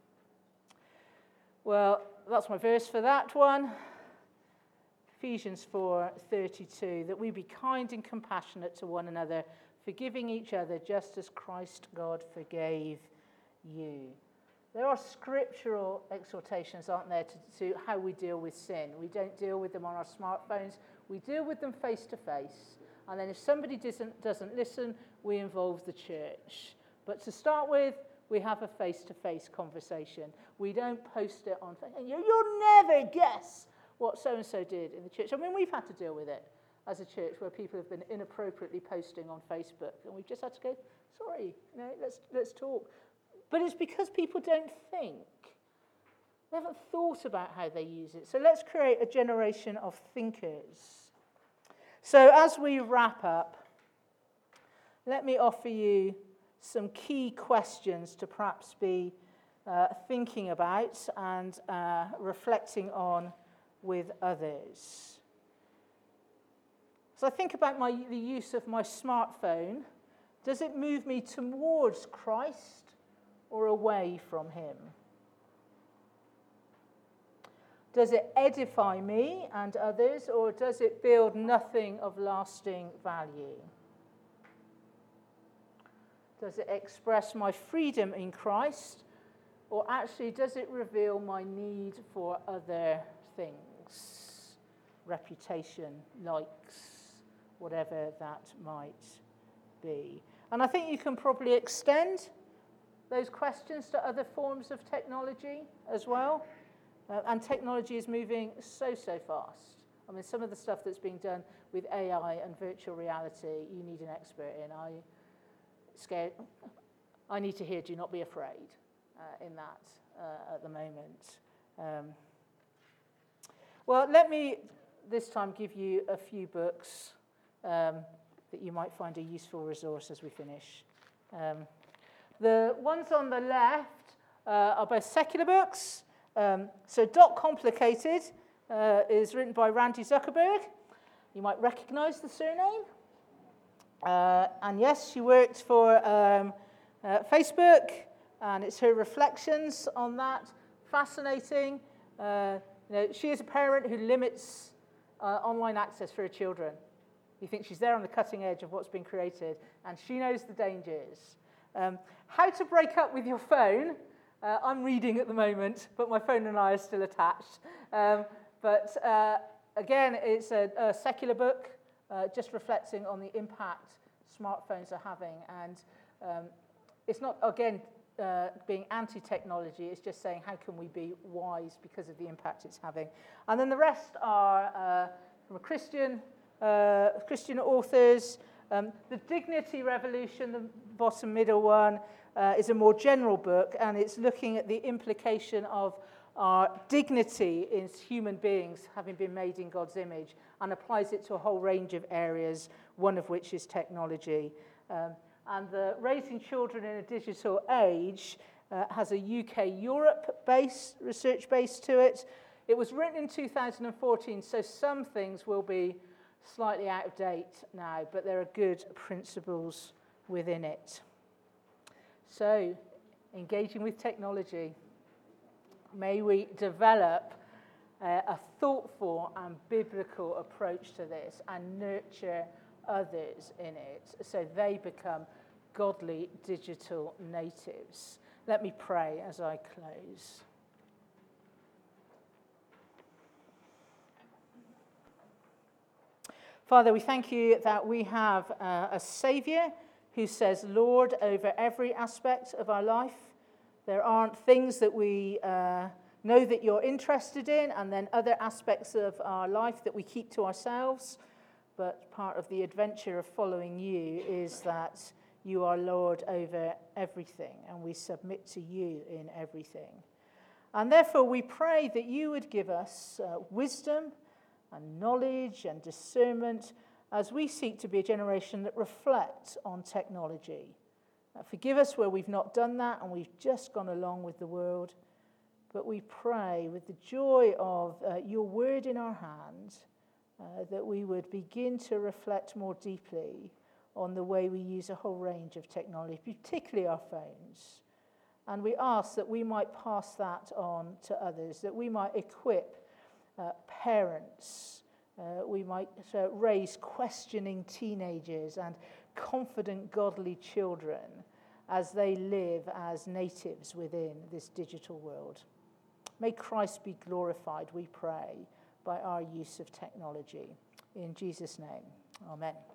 well, that's my verse for that one. Ephesians four thirty-two, that we be kind and compassionate to one another, forgiving each other just as Christ God forgave you. There are scriptural exhortations, aren't there, to, to how we deal with sin. We don't deal with them on our smartphones. We deal with them face to face. And then if somebody doesn't, doesn't listen, we involve the church. But to start with, we have a face-to-face conversation. We don't post it on Facebook. You'll never guess what so-and-so did in the church. I mean, we've had to deal with it as a church where people have been inappropriately posting on Facebook. And we've just had to go, sorry, you know, let's, let's talk. But it's because people don't think. They haven't thought about how they use it. So let's create a generation of thinkers. So as we wrap up, let me offer you some key questions to perhaps be uh, thinking about and uh, reflecting on with others. So I think about my, the use of my smartphone. Does it move me towards Christ or away from him? Does it edify me and others, or does it build nothing of lasting value? Does it express my freedom in Christ, or actually does it reveal my need for other things? Reputation, likes, whatever that might be. And I think you can probably extend those questions to other forms of technology as well. Uh, and technology is moving so, so fast. I mean, some of the stuff that's being done with A I and virtual reality, you need an expert in. I scared. I need to hear, do not be afraid uh, in that uh, at the moment. Um, well, let me this time give you a few books um, that you might find a useful resource as we finish. Um, the ones on the left uh, are both secular books. Um, so Dot Complicated uh, is written by Randy Zuckerberg. You might recognize the surname. Uh, and yes, she worked for um, uh, Facebook, and it's her reflections on that. Fascinating. Uh, you know, she is a parent who limits uh, online access for her children. You think she's there on the cutting edge of what's been created, and she knows the dangers. Um, how to break up with your phone. Uh, I'm reading at the moment, but my phone and I are still attached. Um, but uh, again, it's a, a secular book, uh, just reflecting on the impact smartphones are having. And um, it's not, again, uh, being anti-technology, it's just saying how can we be wise because of the impact it's having. And then the rest are uh, from a Christian, uh, Christian authors. Um, the Dignity Revolution, the bottom middle one, Uh, is a more general book, and it's looking at the implication of our dignity as human beings having been made in God's image, and applies it to a whole range of areas, one of which is technology. Um, and the Raising Children in a Digital Age uh, has a U K-Europe-based research base to it. It was written in two thousand fourteen, so some things will be slightly out of date now, but there are good principles within it. So, engaging with technology, may we develop uh, a thoughtful and biblical approach to this and nurture others in it so they become godly digital natives. Let me pray as I close. Father, we thank you that we have uh, a Saviour who says, Lord, over every aspect of our life. There aren't things that we uh, know that you're interested in, and then other aspects of our life that we keep to ourselves. But part of the adventure of following you is that you are Lord over everything, and we submit to you in everything. And therefore we pray that you would give us uh, wisdom and knowledge and discernment as we seek to be a generation that reflects on technology. Uh, forgive us where we've not done that and we've just gone along with the world. But we pray with the joy of uh, your word in our hands uh, that we would begin to reflect more deeply on the way we use a whole range of technology, particularly our phones. And we ask that we might pass that on to others, that we might equip uh, parents, uh, we might uh, raise questioning teenagers and confident, godly children as they live as natives within this digital world. May Christ be glorified, we pray, by our use of technology. In Jesus' name, amen.